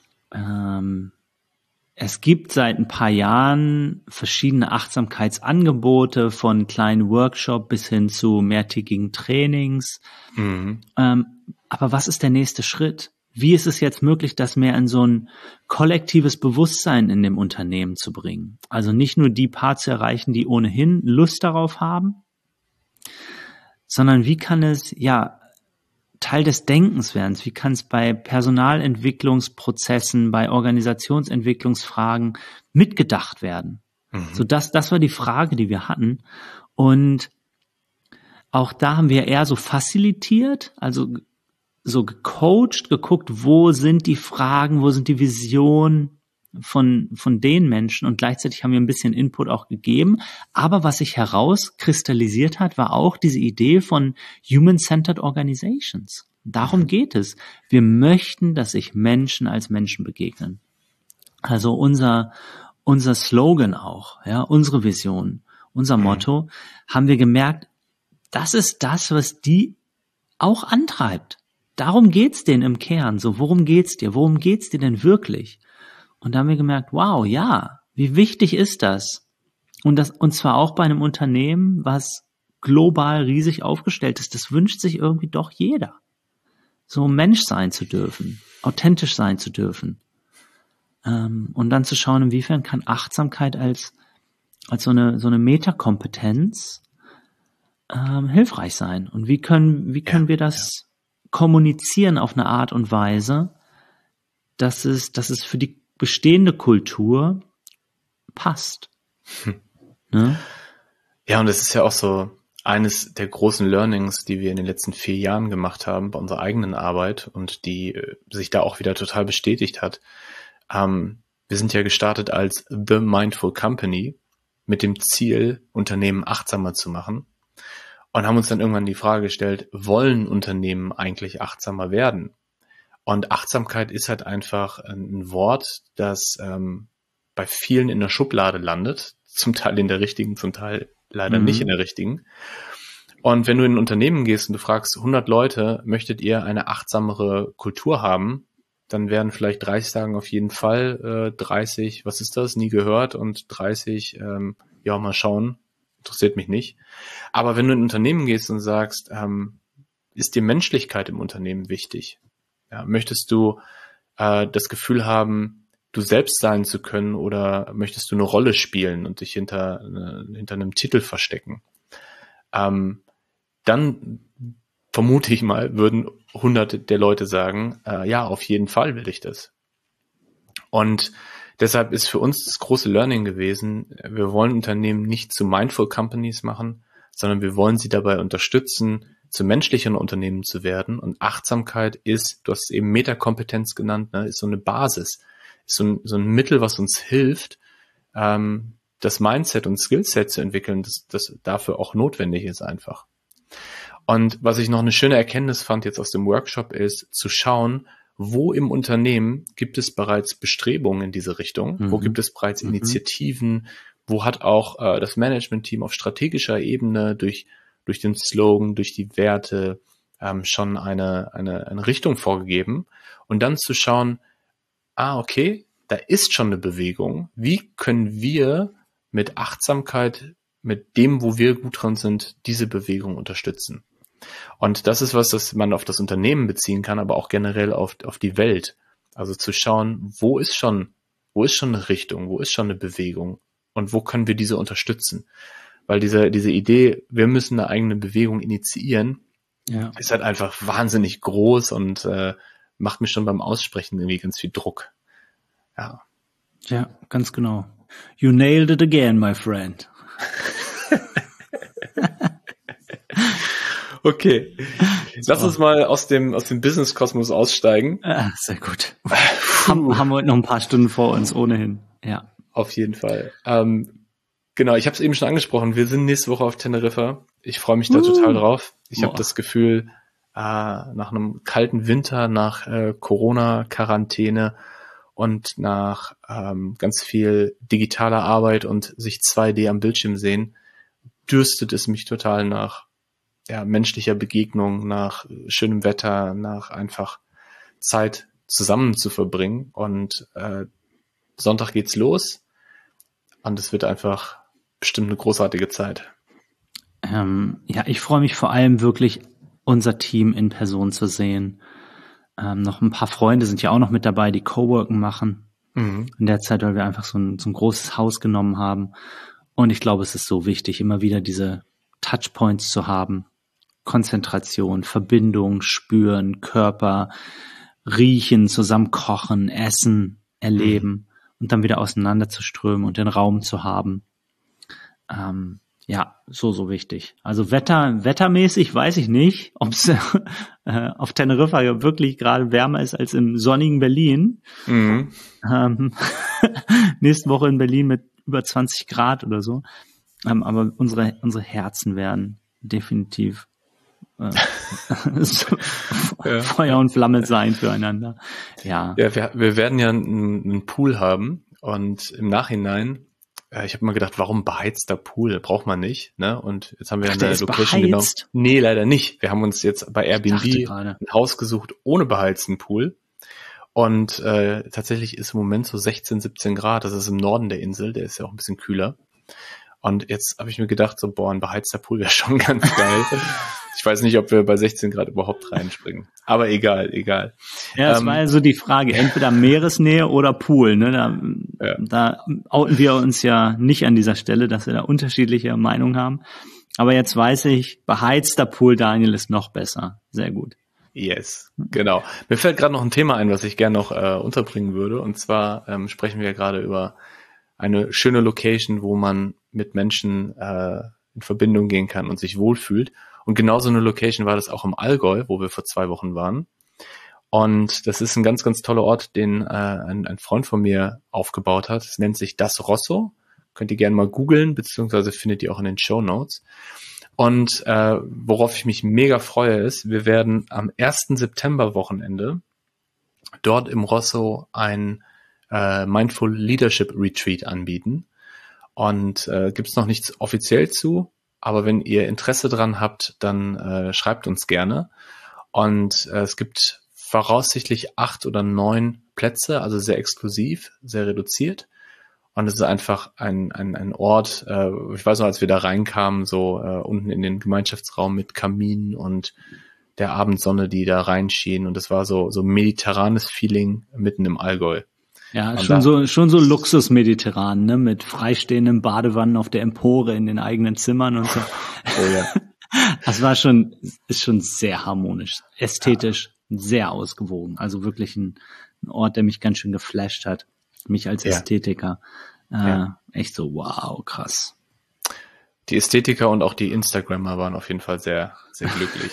es gibt seit ein paar Jahren verschiedene Achtsamkeitsangebote, von kleinen Workshops bis hin zu mehrtägigen Trainings. Aber was ist der nächste Schritt? Wie ist es jetzt möglich, das mehr in so ein kollektives Bewusstsein in dem Unternehmen zu bringen? Also nicht nur die paar zu erreichen, die ohnehin Lust darauf haben, sondern wie kann es Teil des Denkens werden? Wie kann es bei Personalentwicklungsprozessen, bei Organisationsentwicklungsfragen mitgedacht werden? So das war die Frage, die wir hatten. Und auch da haben wir eher so facilitiert, also so gecoacht, geguckt, wo sind die Fragen, wo sind die Visionen von den Menschen, und gleichzeitig haben wir ein bisschen Input auch gegeben. Aber was sich herauskristallisiert hat, war auch diese Idee von Human-Centered Organizations. Darum geht es. Wir möchten, dass sich Menschen als Menschen begegnen. Also unser Slogan auch, unsere Vision, unser Motto, haben wir gemerkt, das ist das, was die auch antreibt. Darum geht's denen im Kern. So, worum geht's dir? Worum geht's dir denn wirklich? Und da haben wir gemerkt, wow, ja, wie wichtig ist das? Und zwar auch bei einem Unternehmen, was global riesig aufgestellt ist. Das wünscht sich irgendwie doch jeder. So Mensch sein zu dürfen, authentisch sein zu dürfen. Und dann zu schauen, inwiefern kann Achtsamkeit als so eine Metakompetenz hilfreich sein. Und wie können wir das kommunizieren auf eine Art und Weise, dass es für die bestehende Kultur passt. Ne? Ja, und es ist ja auch so eines der großen Learnings, die wir in den letzten 4 Jahren gemacht haben bei unserer eigenen Arbeit und die sich da auch wieder total bestätigt hat. Wir sind ja gestartet als The Mindful Company mit dem Ziel, Unternehmen achtsamer zu machen. Und haben uns dann irgendwann die Frage gestellt, wollen Unternehmen eigentlich achtsamer werden? Und Achtsamkeit ist halt einfach ein Wort, das bei vielen in der Schublade landet, zum Teil in der richtigen, zum Teil leider nicht in der richtigen. Und wenn du in ein Unternehmen gehst und du fragst 100 Leute, möchtet ihr eine achtsamere Kultur haben? Dann werden vielleicht 30 sagen auf jeden Fall, 30, was ist das, nie gehört, und 30, mal schauen, interessiert mich nicht. Aber wenn du in ein Unternehmen gehst und sagst, ist dir Menschlichkeit im Unternehmen wichtig? Ja, möchtest du das Gefühl haben, du selbst sein zu können, oder möchtest du eine Rolle spielen und dich hinter einem Titel verstecken? Dann vermute ich mal, würden 100 der Leute sagen, ja, auf jeden Fall will ich das. Und deshalb ist für uns das große Learning gewesen, wir wollen Unternehmen nicht zu Mindful Companies machen, sondern wir wollen sie dabei unterstützen, zu menschlichen Unternehmen zu werden. Und Achtsamkeit ist, du hast es eben Metakompetenz genannt, ne, ist so eine Basis, ist so ein Mittel, was uns hilft, das Mindset und Skillset zu entwickeln, das dafür auch notwendig ist einfach. Und was ich noch eine schöne Erkenntnis fand jetzt aus dem Workshop ist, zu schauen, wo im Unternehmen gibt es bereits Bestrebungen in diese Richtung, wo gibt es bereits Initiativen, wo hat auch das Management-Team auf strategischer Ebene durch den Slogan, durch die Werte schon eine Richtung vorgegeben und dann zu schauen, okay, da ist schon eine Bewegung. Wie können wir mit Achtsamkeit, mit dem, wo wir gut dran sind, diese Bewegung unterstützen? Und das ist was, das man auf das Unternehmen beziehen kann, aber auch generell auf die Welt. Also zu schauen, wo ist schon eine Richtung, wo ist schon eine Bewegung und wo können wir diese unterstützen? Weil diese Idee, wir müssen eine eigene Bewegung initiieren, ist halt einfach wahnsinnig groß und macht mir schon beim Aussprechen irgendwie ganz viel Druck. Ja. Ja, ganz genau. You nailed it again, my friend. Okay. Lass uns mal aus dem Business-Kosmos aussteigen. Sehr gut. Haben wir heute noch ein paar Stunden vor uns, ohnehin. Ja. Auf jeden Fall. Genau, ich habe es eben schon angesprochen. Wir sind nächste Woche auf Teneriffa. Ich freue mich da total drauf. Ich habe das Gefühl, nach einem kalten Winter, nach Corona-Quarantäne und nach ganz viel digitaler Arbeit und sich 2D am Bildschirm sehen, dürstet es mich total nach menschlicher Begegnung, nach schönem Wetter, nach einfach Zeit zusammen zu verbringen. Und Sonntag geht's los und es wird einfach bestimmt eine großartige Zeit. Ich freue mich vor allem wirklich, unser Team in Person zu sehen. Noch ein paar Freunde sind ja auch noch mit dabei, die Coworken machen. In der Zeit, weil wir einfach so ein großes Haus genommen haben. Und ich glaube, es ist so wichtig, immer wieder diese Touchpoints zu haben. Konzentration, Verbindung, spüren, Körper, riechen, zusammen kochen, essen, erleben und dann wieder auseinanderzuströmen und den Raum zu haben. So wichtig. Also wettermäßig weiß ich nicht, ob es auf Teneriffa ja wirklich gerade wärmer ist als im sonnigen Berlin. Nächste Woche in Berlin mit über 20 Grad oder so. Aber unsere Herzen werden definitiv Feuer und Flamme sein füreinander. Ja, wir werden ja einen Pool haben und im Nachhinein, ich habe mal gedacht, warum beheizter Pool? Braucht man nicht, ne? Und jetzt haben wir eine Location genommen. Nee, leider nicht. Wir haben uns jetzt bei Airbnb ein Haus gesucht ohne beheizten Pool. Und tatsächlich ist im Moment so 16, 17 Grad. Das ist im Norden der Insel, der ist ja auch ein bisschen kühler. Und jetzt habe ich mir gedacht, so ein beheizter Pool wäre schon ganz geil. Ich weiß nicht, ob wir bei 16 Grad überhaupt reinspringen. Aber egal. Ja, das war ja so die Frage, entweder Meeresnähe oder Pool. Ne? Da outen wir uns ja nicht an dieser Stelle, dass wir da unterschiedliche Meinungen haben. Aber jetzt weiß ich, beheizter Pool, Daniel, ist noch besser. Sehr gut. Yes, genau. Mir fällt gerade noch ein Thema ein, was ich gerne noch unterbringen würde. Und zwar sprechen wir gerade über eine schöne Location, wo man mit Menschen in Verbindung gehen kann und sich wohlfühlt. Und genauso eine Location war das auch im Allgäu, wo wir vor 2 Wochen waren. Und das ist ein ganz, ganz toller Ort, den ein Freund von mir aufgebaut hat. Es nennt sich Das Rosso. Könnt ihr gerne mal googeln, beziehungsweise findet ihr auch in den Shownotes. Und worauf ich mich mega freue ist, wir werden am 1. September-Wochenende dort im Rosso ein Mindful Leadership Retreat anbieten. Und gibt's noch nichts offiziell zu, aber wenn ihr Interesse dran habt, dann schreibt uns gerne. Und es gibt voraussichtlich 8 oder 9 Plätze, also sehr exklusiv, sehr reduziert. Und es ist einfach ein Ort, ich weiß noch, als wir da reinkamen, so unten in den Gemeinschaftsraum mit Kamin und der Abendsonne, die da reinschien. Und es war so mediterranes Feeling mitten im Allgäu. Ja, schon so Luxus-mediterran, ne, mit freistehenden Badewannen auf der Empore in den eigenen Zimmern und so. Oh ja. Das ist schon sehr harmonisch, ästhetisch, sehr ausgewogen. Also wirklich ein Ort, der mich ganz schön geflasht hat. Mich als Ästhetiker. Echt so, wow, krass. Die Ästhetiker und auch die Instagrammer waren auf jeden Fall sehr, sehr glücklich.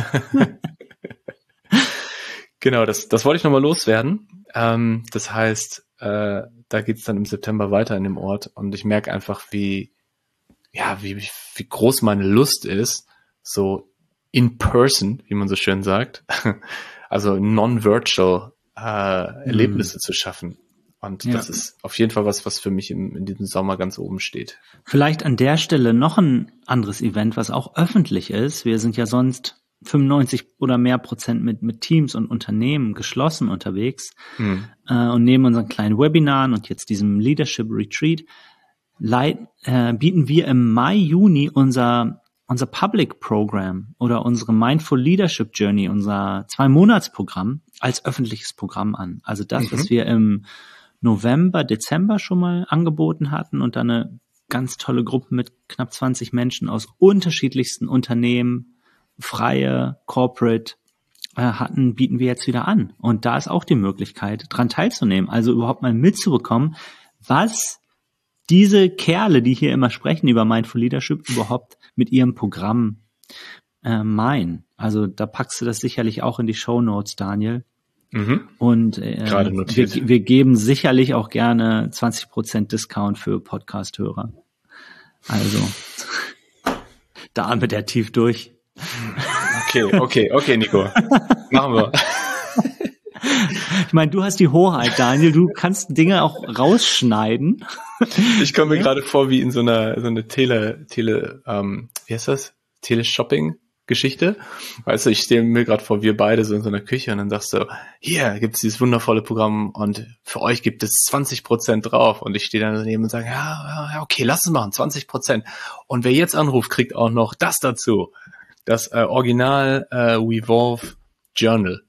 Genau, das wollte ich nochmal loswerden. Das heißt, da geht's dann im September weiter in dem Ort und ich merke einfach, wie groß meine Lust ist, so in person, wie man so schön sagt, also non-virtual Erlebnisse zu schaffen. Und das ist auf jeden Fall was für mich in diesem Sommer ganz oben steht. Vielleicht an der Stelle noch ein anderes Event, was auch öffentlich ist. Wir sind ja sonst 95 oder mehr Prozent mit Teams und Unternehmen geschlossen unterwegs. Und neben unseren kleinen Webinaren und jetzt diesem Leadership Retreat bieten wir im Mai, Juni unser Public Program oder unsere Mindful Leadership Journey, unser 2-Monats-Programm als öffentliches Programm an. Also das, was wir im November, Dezember schon mal angeboten hatten und dann eine ganz tolle Gruppe mit knapp 20 Menschen aus unterschiedlichsten Unternehmen, freie, corporate hatten, bieten wir jetzt wieder an. Und da ist auch die Möglichkeit, dran teilzunehmen, also überhaupt mal mitzubekommen, was diese Kerle, die hier immer sprechen über Mindful Leadership, überhaupt mit ihrem Programm meinen. Also da packst du das sicherlich auch in die Shownotes, Daniel. Und gerade notiert. Wir geben sicherlich auch gerne 20% Discount für Podcast-Hörer. Also da atmet er tief durch. Okay, Nico. Machen wir. Ich meine, du hast die Hoheit, Daniel. Du kannst Dinge auch rausschneiden. Ich komme mir gerade vor wie in so eine wie heißt das? Teleshopping-Geschichte. Weißt du, ich stehe mir gerade vor, wir beide so in so einer Küche und dann sagst du, hier gibt's dieses wundervolle Programm und für euch gibt es 20% drauf. Und ich stehe dann daneben und sage, ja, okay, lass es machen, 20%. Und wer jetzt anruft, kriegt auch noch das dazu. Das Original Wevolve Journal.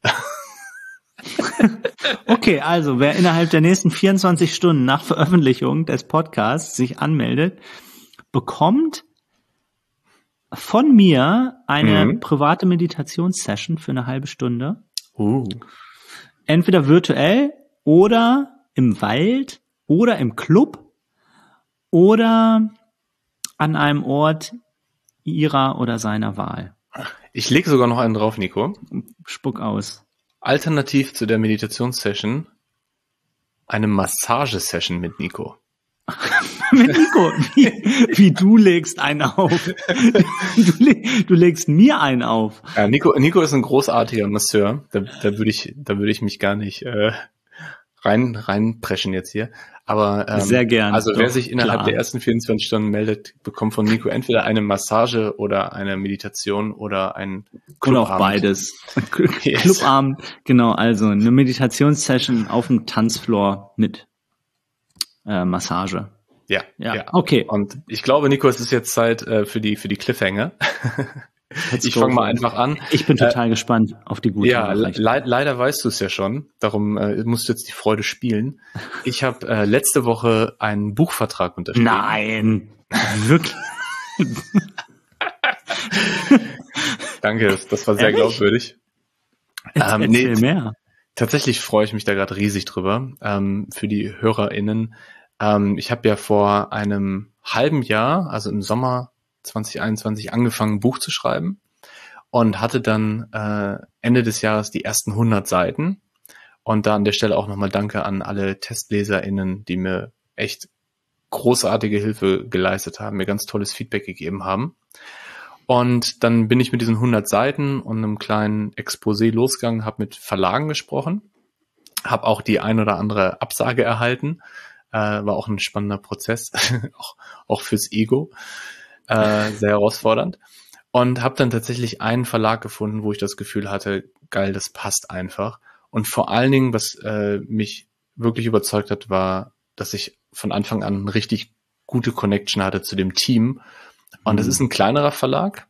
Okay, also wer innerhalb der nächsten 24 Stunden nach Veröffentlichung des Podcasts sich anmeldet, bekommt von mir eine private Meditationssession für eine halbe Stunde. Entweder virtuell oder im Wald oder im Club oder an einem Ort ihrer oder seiner Wahl. Ich lege sogar noch einen drauf, Nico. Spuck aus. Alternativ zu der Meditationssession eine Massagesession mit Nico. Mit Nico? Wie du legst einen auf. Du legst mir einen auf. Ja, Nico ist ein großartiger Masseur. Da würde ich mich gar nicht reinpreschen jetzt hier. Aber sehr gern. Also wer sich innerhalb der ersten 24 Stunden meldet, bekommt von Nico entweder eine Massage oder eine Meditation oder ein Clubabend. Oder auch beides. Yes. Clubabend, genau, also eine Meditationssession auf dem Tanzfloor mit Massage. Ja, okay. Und ich glaube, Nico, es ist jetzt Zeit für die Cliffhanger. Ich fange mal einfach an. Ich bin total gespannt auf die gute Nachricht. Ja, leider weißt du es ja schon. Darum musst du jetzt die Freude spielen. Ich habe letzte Woche einen Buchvertrag unterschrieben. Nein, wirklich? Danke, das war sehr glaubwürdig. Erzähl mehr. Tatsächlich freue ich mich da gerade riesig drüber. Für die HörerInnen. Ich habe ja vor einem halben Jahr, also im Sommer 2021, angefangen, ein Buch zu schreiben und hatte dann Ende des Jahres die ersten 100 Seiten. Und da an der Stelle auch nochmal Danke an alle TestleserInnen, die mir echt großartige Hilfe geleistet haben, mir ganz tolles Feedback gegeben haben. Und dann bin ich mit diesen 100 Seiten und einem kleinen Exposé losgegangen, habe mit Verlagen gesprochen, habe auch die ein oder andere Absage erhalten. War auch ein spannender Prozess, auch fürs Ego, sehr herausfordernd. Und habe dann tatsächlich einen Verlag gefunden, wo ich das Gefühl hatte, geil, das passt einfach. Und vor allen Dingen, was mich wirklich überzeugt hat, war, dass ich von Anfang an eine richtig gute Connection hatte zu dem Team. Und das ist ein kleinerer Verlag,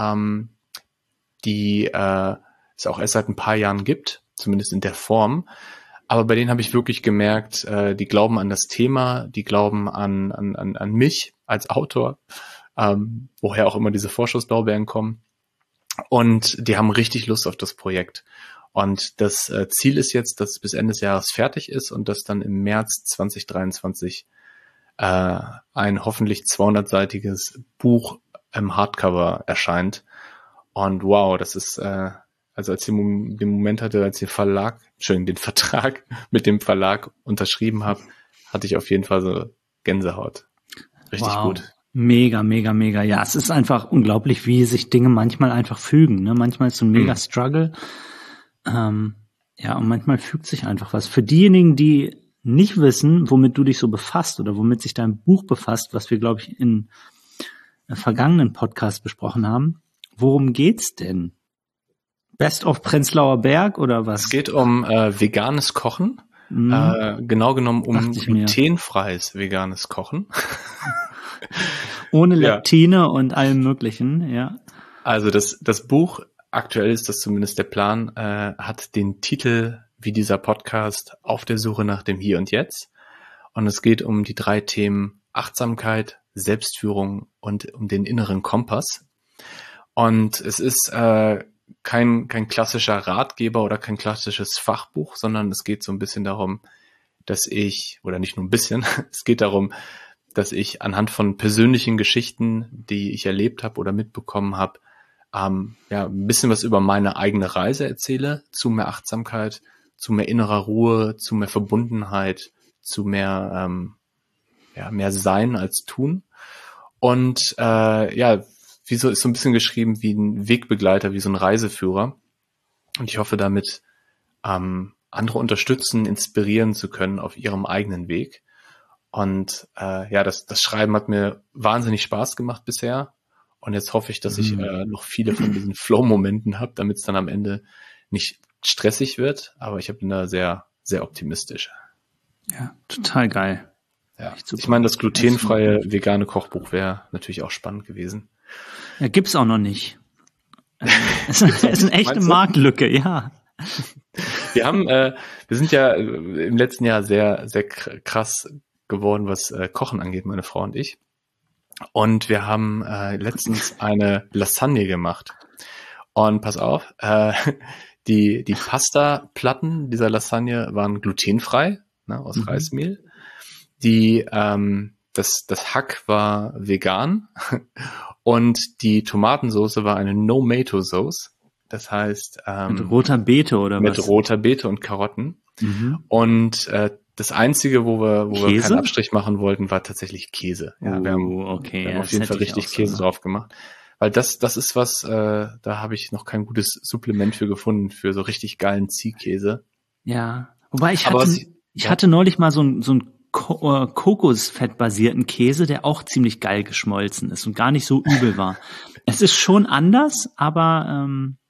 die es auch erst seit ein paar Jahren gibt, zumindest in der Form. Aber bei denen habe ich wirklich gemerkt, die glauben an das Thema, die glauben an mich als Autor, woher auch immer diese Vorschusslorbeeren kommen. Und die haben richtig Lust auf das Projekt. Und das Ziel ist jetzt, dass es bis Ende des Jahres fertig ist und dass dann im März 2023 ein hoffentlich 200-seitiges Buch im Hardcover erscheint. Und wow, das ist, also als ich den Moment hatte, als den Vertrag mit dem Verlag unterschrieben habe, hatte ich auf jeden Fall so Gänsehaut. Richtig gut. Mega, mega, mega. Ja, es ist einfach unglaublich, wie sich Dinge manchmal einfach fügen. Ne? Manchmal ist so ein mega Struggle. Ja, und manchmal fügt sich einfach was. Für diejenigen, die nicht wissen, womit du dich so befasst oder womit sich dein Buch befasst, was wir, glaube ich, in vergangenen Podcast besprochen haben, worum geht's denn? Best of Prenzlauer Berg oder was? Es geht um veganes Kochen. Genau genommen um glutenfreies veganes Kochen. Ohne Leptine und allem Möglichen, ja. Also das Buch, aktuell ist das zumindest der Plan, hat den Titel wie dieser Podcast Auf der Suche nach dem Hier und Jetzt. Und es geht um die 3 Themen Achtsamkeit, Selbstführung und um den inneren Kompass. Und es ist kein klassischer Ratgeber oder kein klassisches Fachbuch, sondern es geht so ein bisschen darum, dass ich, oder nicht nur ein bisschen, es geht darum, dass ich anhand von persönlichen Geschichten, die ich erlebt habe oder mitbekommen habe, ein bisschen was über meine eigene Reise erzähle, zu mehr Achtsamkeit, zu mehr innerer Ruhe, zu mehr Verbundenheit, zu mehr mehr Sein als Tun. Und wieso ist so ein bisschen geschrieben wie ein Wegbegleiter, wie so ein Reiseführer. Und ich hoffe damit, andere unterstützen, inspirieren zu können auf ihrem eigenen Weg. Und das Schreiben hat mir wahnsinnig Spaß gemacht bisher. Und jetzt hoffe ich, dass ich noch viele von diesen Flow-Momenten habe, damit es dann am Ende nicht stressig wird. Aber ich bin da sehr, sehr optimistisch. Ja, total geil. Ja. Ich meine, das glutenfreie vegane Kochbuch wäre natürlich auch spannend gewesen. Ja, gibt's auch noch nicht. Es ist eine echte Marktlücke, ja. Wir sind ja im letzten Jahr sehr, sehr krass geworden, was Kochen angeht, meine Frau und ich. Und wir haben letztens eine Lasagne gemacht. Und pass auf, die Pasta-Platten dieser Lasagne waren glutenfrei, aus Reismehl. Das Hack war vegan und die Tomatensauce war eine No-Mato-Sauce. Das heißt mit roter Beete oder was? Mit roter Beete und Karotten. Und das Einzige, wo wir keinen Abstrich machen wollten, war tatsächlich Käse. Ja, wir haben auf jeden Fall richtig Käse drauf gemacht. Weil das ist was, da habe ich noch kein gutes Supplement für gefunden, für so richtig geilen Ziehkäse. Ja, wobei ich hatte neulich mal so ein Kokosfett-basierten Käse, der auch ziemlich geil geschmolzen ist und gar nicht so übel war. Es ist schon anders, aber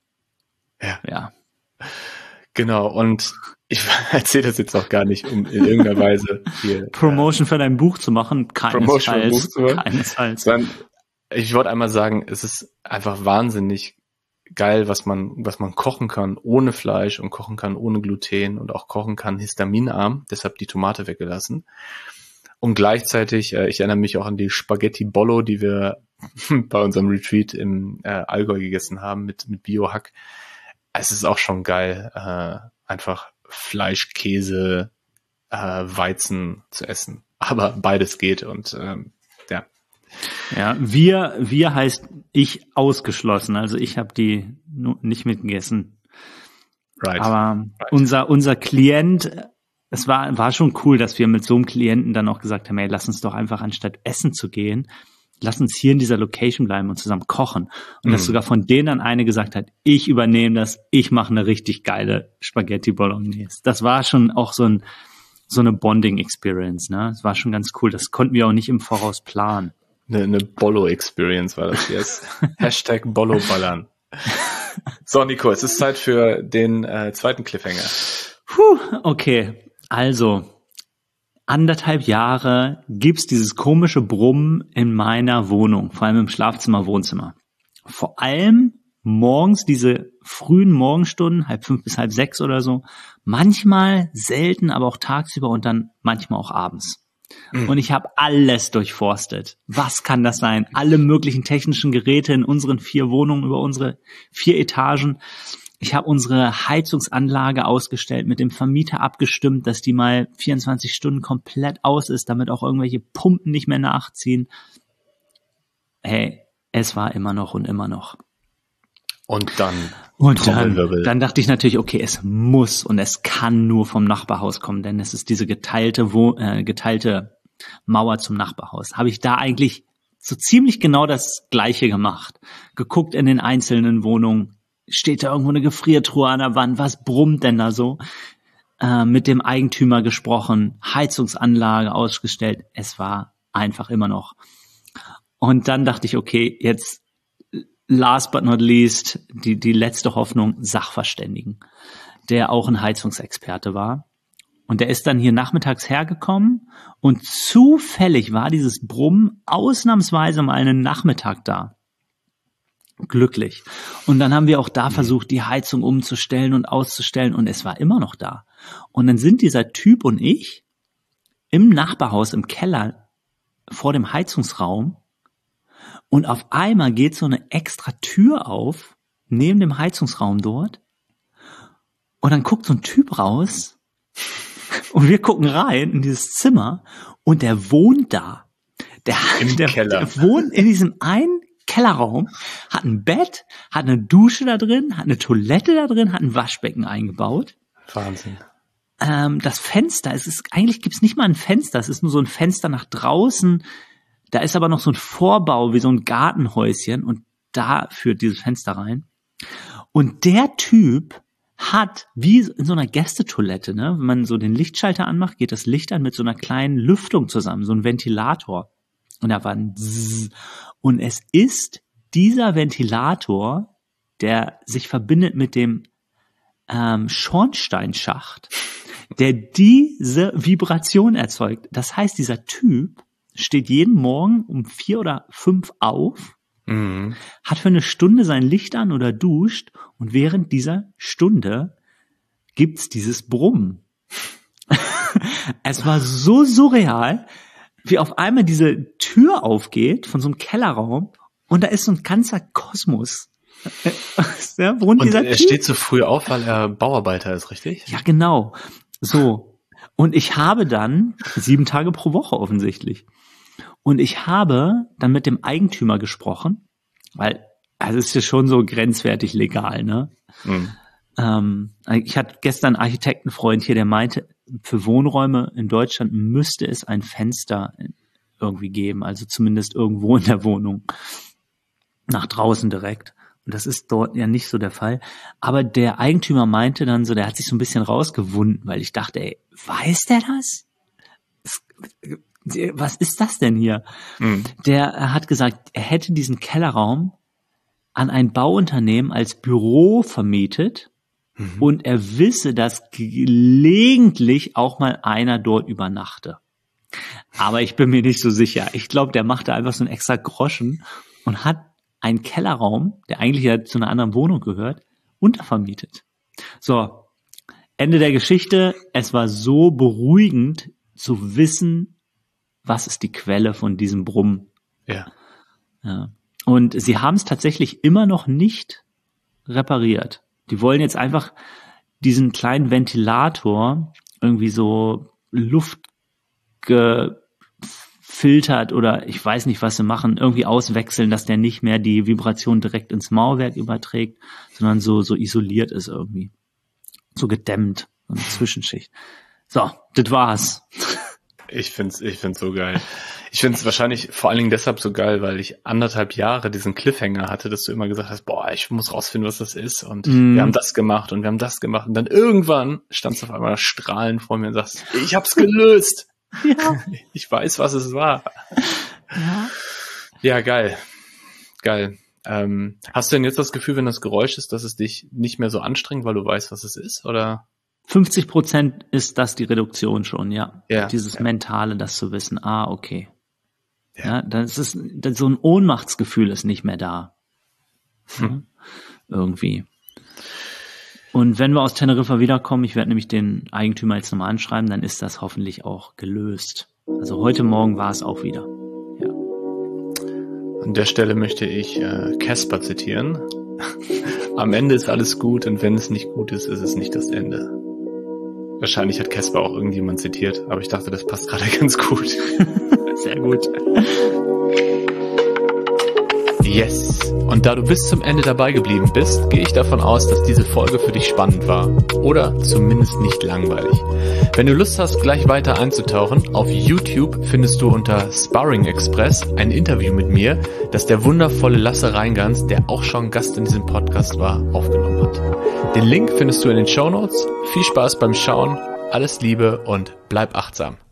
ja. Genau, und ich erzähle das jetzt auch gar nicht, um in irgendeiner Weise hier Promotion für dein Buch zu machen. Keinesfalls. Sondern ich wollte einmal sagen, es ist einfach wahnsinnig geil, was man kochen kann ohne Fleisch und kochen kann ohne Gluten und auch kochen kann histaminarm, deshalb die Tomate weggelassen. Und gleichzeitig, ich erinnere mich auch an die Spaghetti Bollo, die wir bei unserem Retreat im Allgäu gegessen haben mit Biohack. Es ist auch schon geil, einfach Fleisch, Käse, Weizen zu essen. Aber beides geht und Ja, wir heißt ich ausgeschlossen. Also ich habe die nicht mitgegessen. Right. Aber unser Klient, es war schon cool, dass wir mit so einem Klienten dann auch gesagt haben, hey, lass uns doch einfach anstatt essen zu gehen, lass uns hier in dieser Location bleiben und zusammen kochen. Und dass sogar von denen dann eine gesagt hat, ich übernehme das, ich mache eine richtig geile Spaghetti Bolognese. Das war schon auch so eine Bonding-Experience, ne? Das war schon ganz cool. Das konnten wir auch nicht im Voraus planen. Eine Bollo-Experience war das jetzt. Hashtag Bollo ballern. So, Nico, es ist Zeit für den zweiten Cliffhanger. Okay, also 1,5 Jahre gibt's dieses komische Brummen in meiner Wohnung, vor allem im Schlafzimmer, Wohnzimmer. Vor allem morgens, diese frühen Morgenstunden, 5:30 bis 5:30 oder so, manchmal selten, aber auch tagsüber und dann manchmal auch abends. Und ich habe alles durchforstet. Was kann das sein? Alle möglichen technischen Geräte in unseren 4 Wohnungen, über unsere 4 Etagen. Ich habe unsere Heizungsanlage ausgestellt, mit dem Vermieter abgestimmt, dass die mal 24 Stunden komplett aus ist, damit auch irgendwelche Pumpen nicht mehr nachziehen. Hey, es war immer noch und immer noch. Und dann dann dachte ich natürlich, okay, es muss und es kann nur vom Nachbarhaus kommen, denn es ist diese geteilte Mauer zum Nachbarhaus. Habe ich da eigentlich so ziemlich genau das Gleiche gemacht. Geguckt in den einzelnen Wohnungen, steht da irgendwo eine Gefriertruhe an der Wand, was brummt denn da so? Mit dem Eigentümer gesprochen, Heizungsanlage ausgestellt, es war einfach immer noch. Und dann dachte ich, okay, jetzt last but not least, die letzte Hoffnung, Sachverständigen, der auch ein Heizungsexperte war. Und der ist dann hier nachmittags hergekommen und zufällig war dieses Brummen ausnahmsweise mal einen Nachmittag da. Glücklich. Und dann haben wir auch da versucht, die Heizung umzustellen und auszustellen und es war immer noch da. Und dann sind dieser Typ und ich im Nachbarhaus im Keller vor dem Heizungsraum und auf einmal geht so eine extra Tür auf neben dem Heizungsraum dort und dann guckt so ein Typ raus und wir gucken rein in dieses Zimmer und der wohnt da. Der wohnt in diesem einen Kellerraum, hat ein Bett, hat eine Dusche da drin, hat eine Toilette da drin, hat ein Waschbecken eingebaut. Wahnsinn. Das Fenster, eigentlich gibt's nicht mal ein Fenster, es ist nur so ein Fenster nach draußen. Da ist aber noch so ein Vorbau wie so ein Gartenhäuschen und da führt dieses Fenster rein. Und der Typ hat, wie in so einer Gästetoilette, ne, wenn man so den Lichtschalter anmacht, geht das Licht an mit so einer kleinen Lüftung zusammen, so ein Ventilator. Und da war ein Zzz. Und es ist dieser Ventilator, der sich verbindet mit dem Schornsteinschacht, der diese Vibration erzeugt. Das heißt, dieser Typ steht jeden Morgen um 4 oder 5 auf, hat für eine Stunde sein Licht an oder duscht und während dieser Stunde gibt's dieses Brummen. Es war so surreal, wie auf einmal diese Tür aufgeht von so einem Kellerraum und da ist so ein ganzer Kosmos. Ja, wohnt und dieser er Typ. Steht so früh auf, weil er Bauarbeiter ist, richtig? Ja, genau. So. Und ich habe dann 7 Tage pro Woche offensichtlich. Und ich habe dann mit dem Eigentümer gesprochen, weil, also es ist ja schon so grenzwertig legal, ne? Ich hatte gestern einen Architektenfreund hier, der meinte, für Wohnräume in Deutschland müsste es ein Fenster irgendwie geben, also zumindest irgendwo in der Wohnung, nach draußen direkt. Und das ist dort ja nicht so der Fall. Aber der Eigentümer meinte dann so, der hat sich so ein bisschen rausgewunden, weil ich dachte, ey, weiß der das? Was ist das denn hier? Der hat gesagt, er hätte diesen Kellerraum an ein Bauunternehmen als Büro vermietet und er wisse, dass gelegentlich auch mal einer dort übernachte. Aber ich bin mir nicht so sicher. Ich glaube, der machte einfach so einen extra Groschen und hat einen Kellerraum, der eigentlich ja zu einer anderen Wohnung gehört, untervermietet. So, Ende der Geschichte. Es war so beruhigend zu wissen, was ist die Quelle von diesem Brummen. Ja. Und sie haben es tatsächlich immer noch nicht repariert. Die wollen jetzt einfach diesen kleinen Ventilator irgendwie so Luft gefiltert oder ich weiß nicht, was sie machen, irgendwie auswechseln, dass der nicht mehr die Vibration direkt ins Mauerwerk überträgt, sondern so isoliert ist irgendwie. So gedämmt, so eine Zwischenschicht. So, das war's. Ich find's so geil. Ich find's wahrscheinlich vor allen Dingen deshalb so geil, weil ich 1,5 Jahre diesen Cliffhanger hatte, dass du immer gesagt hast, boah, ich muss rausfinden, was das ist und wir haben das gemacht und wir haben das gemacht und dann irgendwann standst du auf einmal strahlend vor mir und sagst, ich hab's gelöst. Ja. Ich weiß, was es war. Ja, geil. Geil. Hast du denn jetzt das Gefühl, wenn das Geräusch ist, dass es dich nicht mehr so anstrengt, weil du weißt, was es ist, oder? 50% ist das die Reduktion schon, ja. Dieses ja. Mentale, das zu wissen, okay. Ja, das so ein Ohnmachtsgefühl ist nicht mehr da. Irgendwie. Und wenn wir aus Teneriffa wiederkommen, ich werde nämlich den Eigentümer jetzt nochmal anschreiben, dann ist das hoffentlich auch gelöst. Also heute Morgen war es auch wieder. Ja. An der Stelle möchte ich Casper zitieren. Am Ende ist alles gut und wenn es nicht gut ist, ist es nicht das Ende. Wahrscheinlich hat Casper auch irgendjemand zitiert, aber ich dachte, das passt gerade ganz gut. Sehr gut. Yes! Und da du bis zum Ende dabei geblieben bist, gehe ich davon aus, dass diese Folge für dich spannend war. Oder zumindest nicht langweilig. Wenn du Lust hast, gleich weiter einzutauchen, auf YouTube findest du unter Sparring Express ein Interview mit mir, das der wundervolle Lasse Reingans, der auch schon Gast in diesem Podcast war, aufgenommen hat. Den Link findest du in den Shownotes. Viel Spaß beim Schauen, alles Liebe und bleib achtsam.